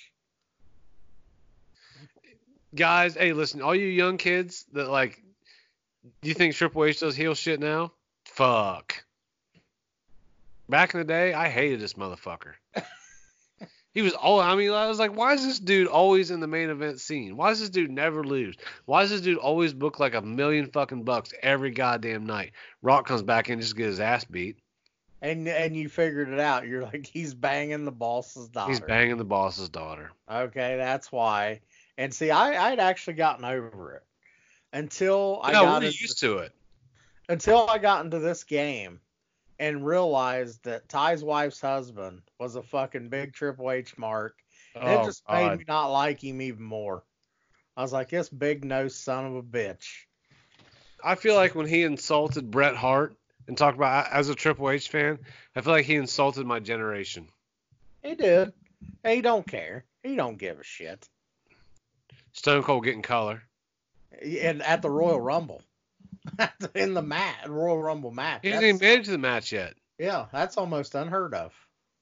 Guys, hey, listen, all you young kids that do you think Triple H does heel shit now? Fuck. Back in the day, I hated this motherfucker. I was like, why is this dude always in the main event scene? Why does this dude never lose? Why does this dude always book like $1 million fucking bucks every goddamn night? Rock comes back in just to get his ass beat. And you figured it out. You're like, he's banging the boss's daughter. He's banging the boss's daughter. Okay, that's why. And see, I'd actually gotten over it until I No, got we're into, used to it. until I got into this game and realized that Ty's wife's husband was a fucking big Triple H mark. And it just made me not like him even more. I was like, this big nose son of a bitch. I feel like when he insulted Bret Hart and talked about as a Triple H fan, I feel like he insulted my generation. He did. He don't care. He don't give a shit. Stone Cold getting color. And at the Royal Rumble. In the Royal Rumble match. He hasn't even made it to the match yet. Yeah, that's almost unheard of.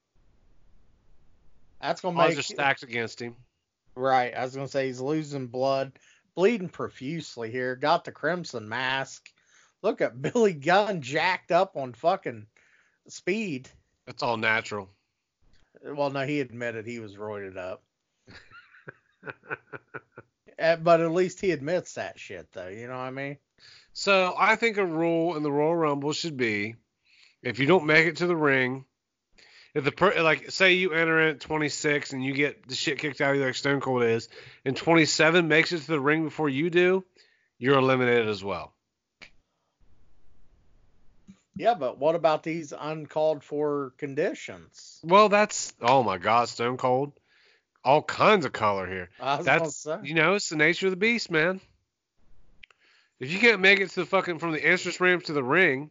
That's gonna Odds make are stacked against him. right. I was gonna say he's losing blood, bleeding profusely here. Got the crimson mask. Look at Billy Gunn jacked up on fucking speed. That's all natural. Well, no, he admitted he was roided up. But at least he admits that shit, though. You know what I mean? So I think a rule in the Royal Rumble should be, if you don't make it to the ring, if say you enter in at 26 and you get the shit kicked out of you like Stone Cold is, and 27 makes it to the ring before you do, you're eliminated as well. Yeah, but what about these uncalled for conditions? Well, oh my God, Stone Cold. All kinds of color here. I was gonna That's, say. it's the nature of the beast, man. If you can't make it to from the entrance ramp to the ring,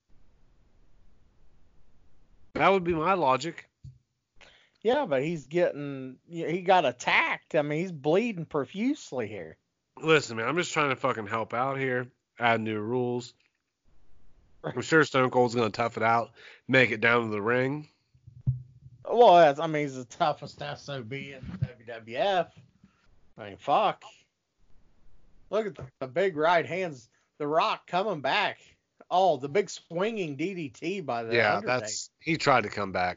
that would be my logic. Yeah, but he got attacked. I mean, he's bleeding profusely here. Listen, man, I'm just trying to fucking help out here, add new rules. I'm sure Stone Cold's going to tough it out, make it down to the ring. Well, he's the toughest SOB in WWF. I mean, fuck. Look at the big right hands. The Rock coming back. Oh, the big swinging DDT by the Undertaker. He tried to come back.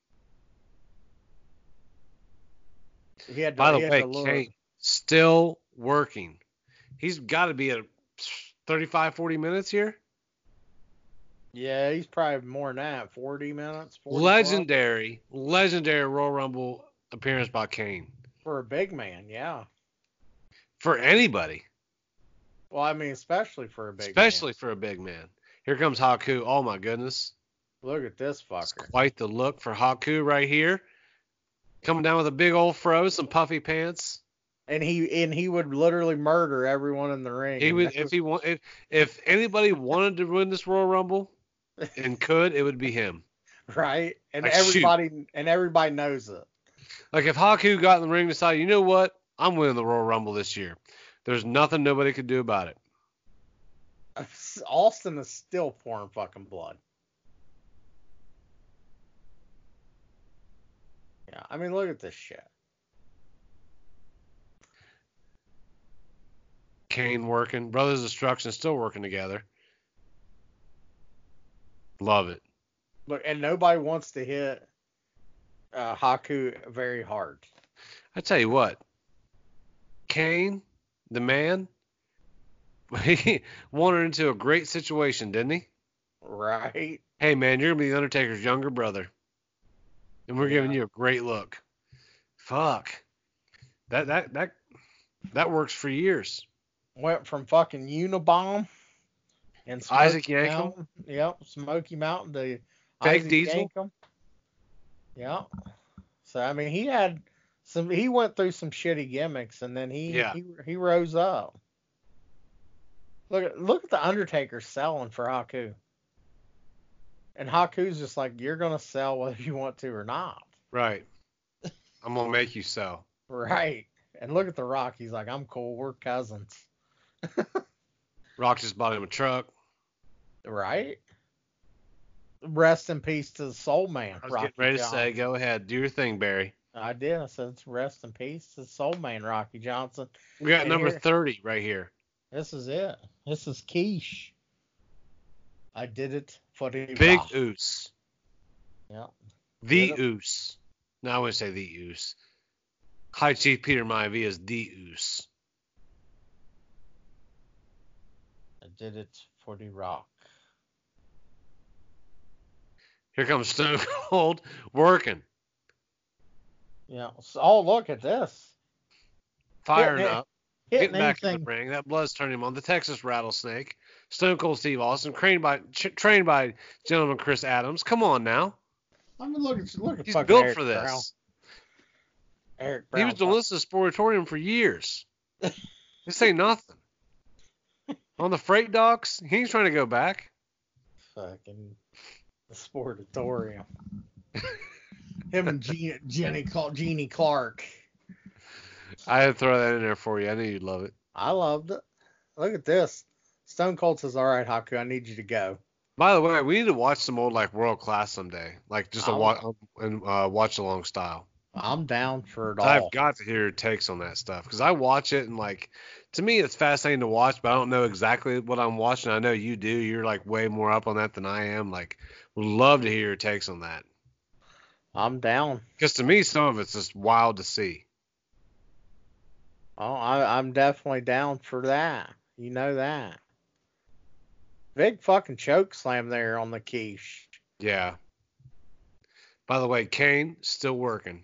He had to, By the he had way, to look. Kane still working. He's got to be at 35, 40 minutes here. Yeah, he's probably more than that. 40 minutes. 40 Legendary Royal Rumble appearance by Kane. for a big man, yeah. For anybody. Well, I mean, especially for a big Especially for a big man. Here comes Haku. Oh, my goodness. man. Look at this It's fucker. quite the look for Haku right here. Coming down with a big old fro, some puffy pants. And he would literally murder everyone in the ring. He would if anybody wanted to win this Royal Rumble and could, it would be him. Right? And Like, everybody knows it. Like if Haku got in the ring and decided, you know what, I'm winning the Royal Rumble this year. There's nothing nobody could do about it. Austin is still pouring fucking blood. Yeah, I mean, look at this shit. Kane working. Brothers Destruction still working together. Love it. Look, and nobody wants to hit Haku very hard. I tell you what. Kane, the man, he wandered into a great situation, didn't he? Right. Hey, man, you're going to be the Undertaker's younger brother. And we're giving you a great look. Fuck. That works for years. Went from fucking Unabomb and Isaac Smoky Yankem. Mountain. Yep, Smoky Mountain to Fake Isaac Diesel. Yankem. Yep. So I mean, he went through some shitty gimmicks, and then he rose up. Look at the Undertaker selling for Haku. And Haku's just like, you're gonna sell whether you want to or not. Right. I'm gonna make you sell. Right. And look at The Rock. He's like, I'm cool. We're cousins. Rock just bought him a truck. Right. Rest in peace to the Soul Man. I was Rocky getting ready to Johnson. say, go ahead, do your thing, Barry. I did. I said, rest in peace to the Soul Man, Rocky Johnson. We got And number here- 30 right here. This is it. This is quiche. I did it for the Big Rock. Oos. Yeah. The Did it. Oos. No, I wouldn't say the Oos. High Chief Peter Maivia is the Oos. I did it for the Rock. Here comes Stone Cold working. Yeah. So, oh, look at this. Firing Hitting it. up. Hitting Getting back in anything. the ring. That blood's turning him on. The Texas Rattlesnake. Stone Cold Steve Austin. Trained by gentleman Chris Adams. Come on now. I mean, look at He's fucking built Eric for this. Brown. Eric He Brown. was doing this at the Sportatorium for years. This ain't nothing. On the freight docks, he ain't trying to go back. Fucking the Sportatorium. Him and Jeannie Clark. I had to throw that in there for you. I knew you'd love it. I loved it. Look at this. Stone Cold says, all right, Haku, I need you to go. By the way, we need to watch some old like World Class someday, like just a Oh. watch along style. I'm down for it all. I've got to hear your takes on that stuff because I watch it and like to me it's fascinating to watch, but I don't know exactly what I'm watching. I know you do. You're like way more up on that than I am. Like, would love to hear your takes on that I'm down. because to me some of it's just wild to see. Oh, I'm definitely down for that. You know that. Big fucking choke slam there on the quiche. Yeah. By the way, Kane still working.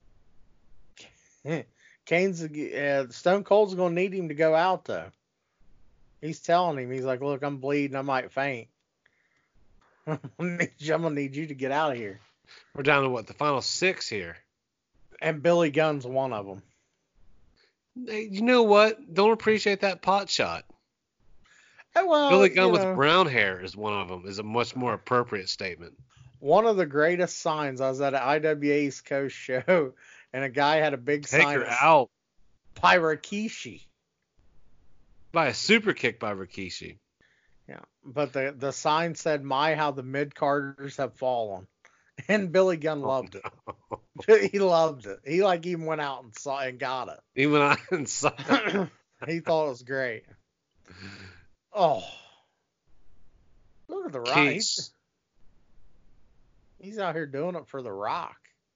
Kane's Stone Cold's gonna need him to go out though. He's telling him, he's like, look, I'm bleeding, I might faint. I'm gonna need you to get out of here. We're down to what, the final 6 here. And Billy Gunn's one of them. Hey, you know what? Don't appreciate that pot shot. Well, Billy Gunn you with know, brown hair is one of them. Is a much more appropriate statement. one of the greatest signs. I was at an IWA East Coast show, and a guy had a big Take sign her that out said, Rikishi. by a super kick by Rikishi. Yeah, but the sign said, "My, how the mid carders have fallen," and Billy Gunn loved it. He loved it. He like even went out and saw and got it. He went out and saw it. He thought it was great. Oh, look at the Rock. Keys. He's out here doing it for the Rock.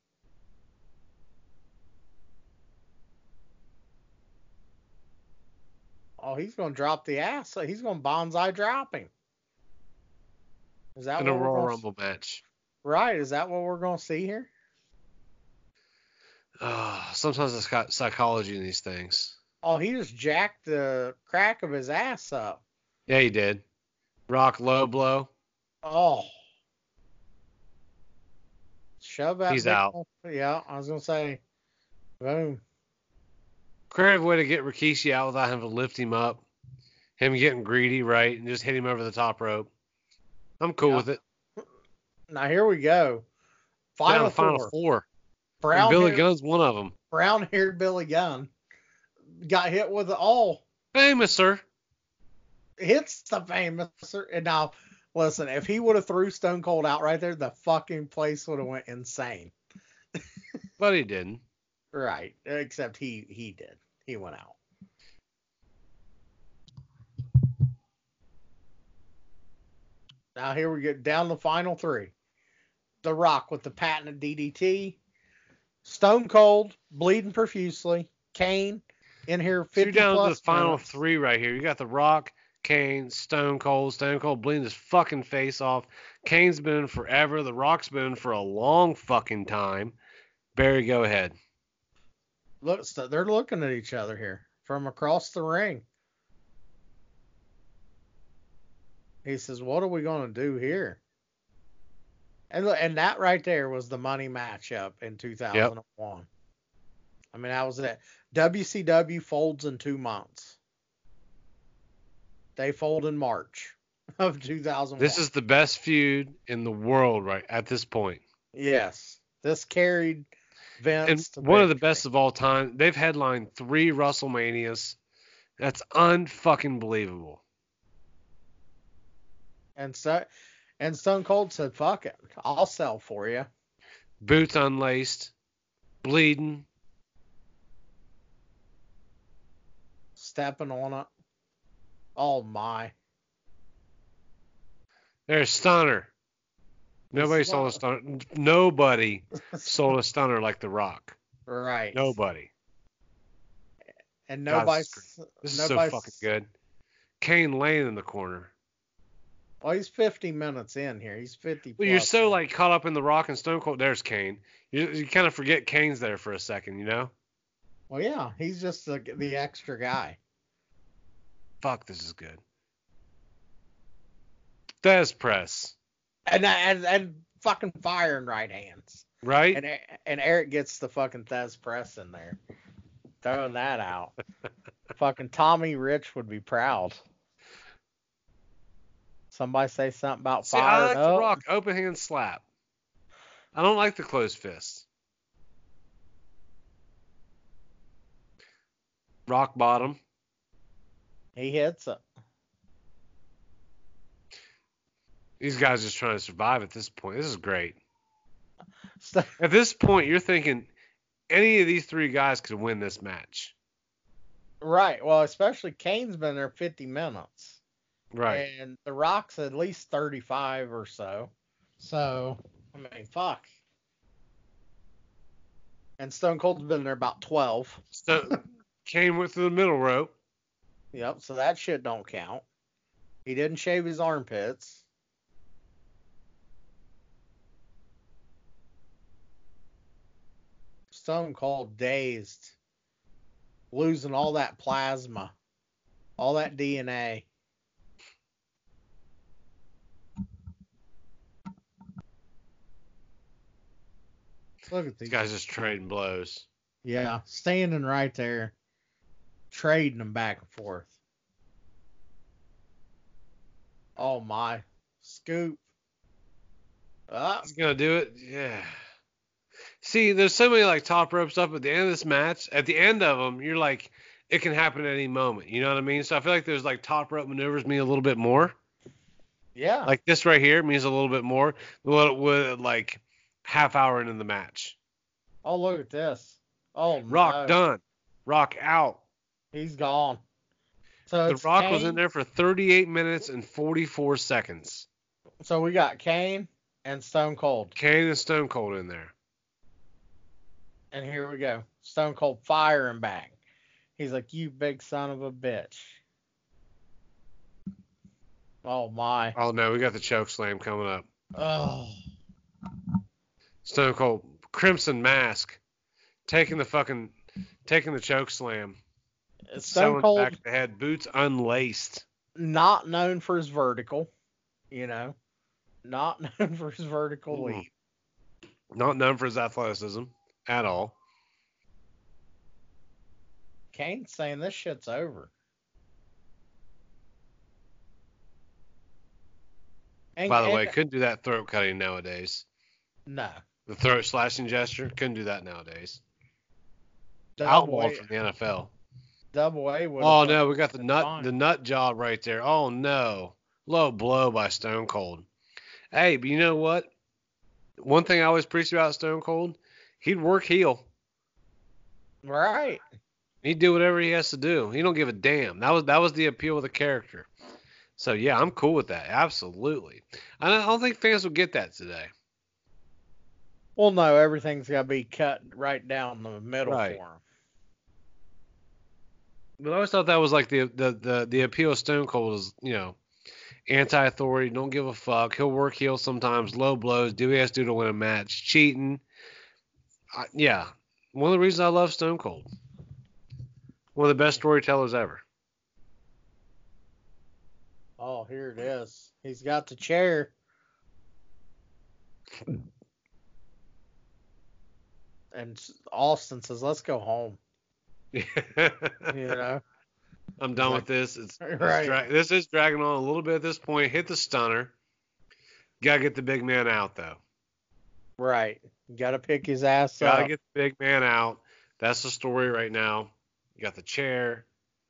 Oh, he's gonna drop the ass. He's gonna bonsai drop him. Is that In a what we're Royal gonna Rumble match. Right? Is that what we're gonna see here? Sometimes it's got psychology in these things. Oh, he just jacked the crack of his ass up. Yeah, he did. Rock low blow. Oh. Shove that. He's big out. old- Yeah, I was gonna say. Boom. Creative way to get Rikishi out without having to lift him up. Him getting greedy, right, and just hit him over the top rope. I'm cool Yeah. with it. Now here we go. Final Final four. And Brown Billy hair- Gunn's one of them. brown-haired Billy Gunn got hit with the Famous, sir. Hits the famous. And now, listen, if he would have threw Stone Cold out right there, the fucking place would have went insane. But he didn't. Right. Except he did. He went out. Now here we get down the final three. The Rock with the patented DDT. Stone Cold bleeding profusely. Kane in here 50 So you're down plus to the final minutes. three right here. You got The Rock, Kane, Stone Cold. Stone Cold bleeding his fucking face off. Kane's been in forever. The Rock's been in for a long fucking time. Barry, go ahead. Look, they're looking at each other here from across the ring. He says, "What are we gonna do here?" And that right there was the money matchup in 2001. Yep. I mean, that was it. WCW folds in 2 months. They fold in March of 2001. This is the best feud in the world right at this point. Yes. This carried Vince. And one of the best of all time. They've headlined 3 WrestleManias. That's unfucking believable. And Stone Cold said, "Fuck it. I'll sell for you." Boots unlaced. Bleeding. Stepping on it. Oh, my. There's Stunner. Nobody sold a Stunner. Nobody sold a Stunner like The Rock. Right. Nobody. And this is so fucking good. Kane laying in the corner. Well, he's 50 minutes in here. He's 50. Well, you're so like caught up in The Rock and Stone Cold. There's Kane. You kind of forget Kane's there for a second, you know? Well, yeah, he's just the extra guy. Fuck, this is good. Thesz press. And fucking firing right hands. Right? And Eric gets the fucking Thesz press in there. Throwing that out. Fucking Tommy Rich would be proud. Somebody say something about firing I like up. The Rock open hand slap. I don't like the closed fist. Rock bottom. He hits it. These guys just trying to survive at this point. This is great. At this point, you're thinking any of these 3 guys could win this match. Right. Well, especially Kane's been there 50 minutes. Right. And The Rock's at least 35 or so. So, I mean, fuck. And Stone Cold's been there about 12. So Kane went through the middle rope. Yep, so that shit don't count. He didn't shave his armpits. Stone Cold dazed. Losing all that plasma. All that DNA. Look at these guys just trading blows. Yeah, standing right there, trading them back and forth. Oh my, scoop. He's gonna do it. Yeah. See, there's so many like top rope stuff at the end of this match. At the end of them, you're like, it can happen at any moment. You know what I mean? So I feel like there's like top rope maneuvers mean a little bit more. Yeah. Like this right here means a little bit more than what it would like half hour into the match. Oh, look at this. Oh, Rock done. Rock out. He's gone. So The Rock was in there for 38 minutes and 44 seconds. So we got Kane and Stone Cold. Kane and Stone Cold in there. And here we go. Stone Cold firing back. He's like, "You big son of a bitch." Oh, my. Oh, no, we got the choke slam coming up. Oh. Stone Cold, Crimson Mask, taking the choke slam. Stone Cold back to the head, boots unlaced. Not known for his vertical, you know. Not known for his vertical leap. Not known for his athleticism at all. Kane's saying this shit's over. By the way, couldn't do that throat cutting nowadays. No. The throat slashing gesture, couldn't do that nowadays. Outlawed from the NFL. Double A would. Oh no, we got the fine. nut job right there. Oh no, low blow by Stone Cold. Hey, but you know what? One thing I always appreciate about Stone Cold, he'd work heel. Right. He'd do whatever he has to do. He don't give a damn. That was the appeal of the character. So yeah, I'm cool with that. Absolutely. I don't think fans will get that today. Well, no, everything's got to be cut right down the middle Right. for him. But I always thought that was like the appeal of Stone Cold is, anti-authority, don't give a fuck. He'll work heel sometimes, low blows, do what he has to do to win a match, cheating. Yeah, one of the reasons I love Stone Cold. One of the best storytellers ever. Oh, here it is. He's got the chair. And Austin says, "Let's go home." You know. I'm done with this. Right. This is dragging on a little bit at this point. Hit the stunner. Gotta get the big man out though. Right. You got to pick his ass Gotta up. get the big man out. That's the story right now. You got the chair.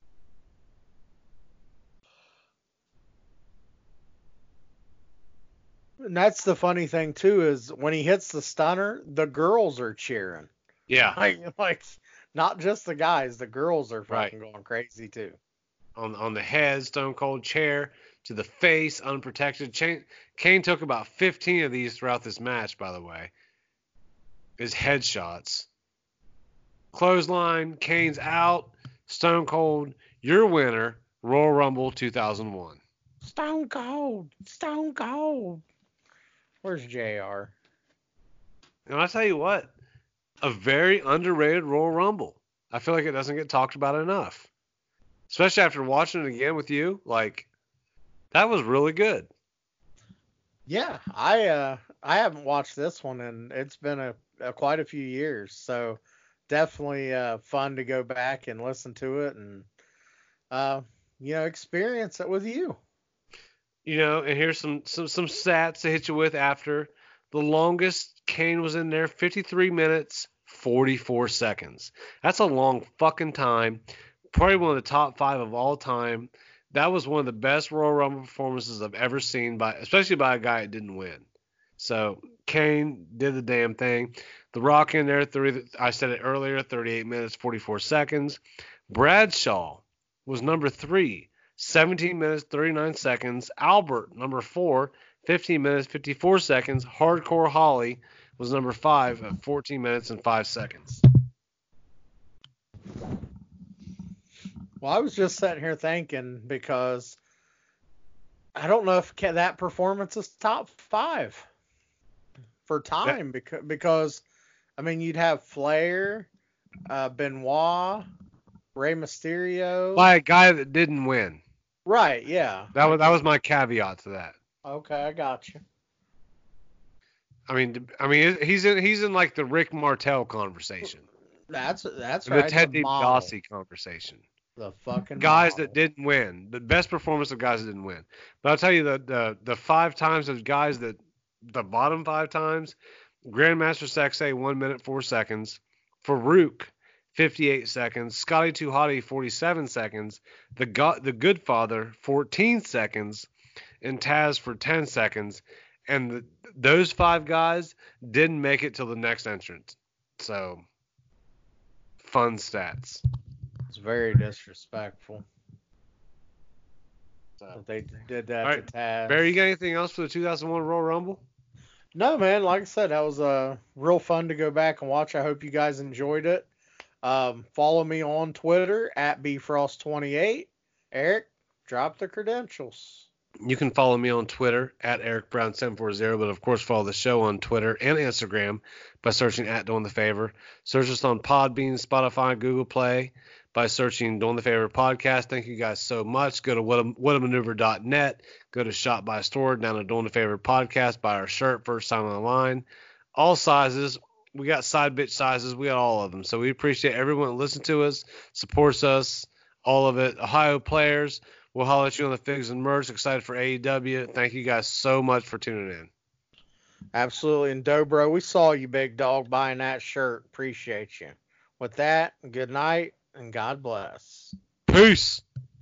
And that's the funny thing too is when he hits the stunner, the girls are cheering. Yeah. Like not just the guys, the girls are Right. fucking going crazy too. On the head, Stone Cold chair to the face, unprotected. Kane took about 15 of these throughout this match, by the way. His headshots. Clothesline, Kane's out. Stone Cold, your winner, Royal Rumble 2001. Stone Cold. Stone Cold. Where's JR? And I'll tell you what, a very underrated Royal Rumble. I feel like it doesn't get talked about enough. Especially after watching it again with you. Like, that was really good. Yeah, I haven't watched this one and it's been quite a few years, so definitely fun to go back and listen to it and experience it with you. And here's some stats to hit you with after. The longest Kane was in there, 53 minutes, 44 seconds. That's a long fucking time. Probably one of the top 5 of all time. That was one of the best Royal Rumble performances I've ever seen, especially by a guy that didn't win. So Kane did the damn thing. The Rock in there, I said it earlier, 38 minutes, 44 seconds. Bradshaw was number 3, 17 minutes, 39 seconds. Albert, number 4, 15 minutes, 54 seconds. Hardcore Holly was number 5 at 14 minutes and 5 seconds. Well, I was just sitting here thinking because I don't know if that performance is top 5 for time because I mean you'd have Flair, Benoit, Rey Mysterio. By a guy that didn't win. Right, yeah. That was my caveat to that. Okay, I got you. I mean, he's in like the Rick Martel conversation. That's right. The Ted DiBiase conversation. The fucking guys model. that didn't win. The best performance of guys that didn't win. But I'll tell you the 5 times of guys that the bottom 5 times. Grandmaster Sexay 1 minute 4 seconds. Farouk 58 seconds. Scotty 2 Hotty 47 seconds. The Goodfather 14 seconds. And Taz for 10 seconds. And those 5 guys didn't make it till the next entrance. So, fun stats. It's very disrespectful. So, they did that right. to Taz. Barry, you got anything else for the 2001 Royal Rumble? No, man. Like I said, that was real fun to go back and watch. I hope you guys enjoyed it. Follow me on Twitter at bfrost28. Eric, drop the credentials. You can follow me on Twitter at EricBrown740, but of course follow the show on Twitter and Instagram by searching at Doing the Favor. Search us on Podbean, Spotify, Google Play by searching Doing the Favor Podcast. Thank you guys so much. Go to whatamaneuver.net. Go to Shop by Store, down to Doing the Favor Podcast. Buy our shirt, first time on the line. All sizes. We got side bitch sizes. We got all of them. So we appreciate everyone that listens to us, supports us, all of it. Ohio players. We'll holler at you on the Figs and Merch. Excited for AEW. Thank you guys so much for tuning in. Absolutely. And Dobro, we saw you, big dog, buying that shirt. Appreciate you. With that, good night. and God bless. Peace.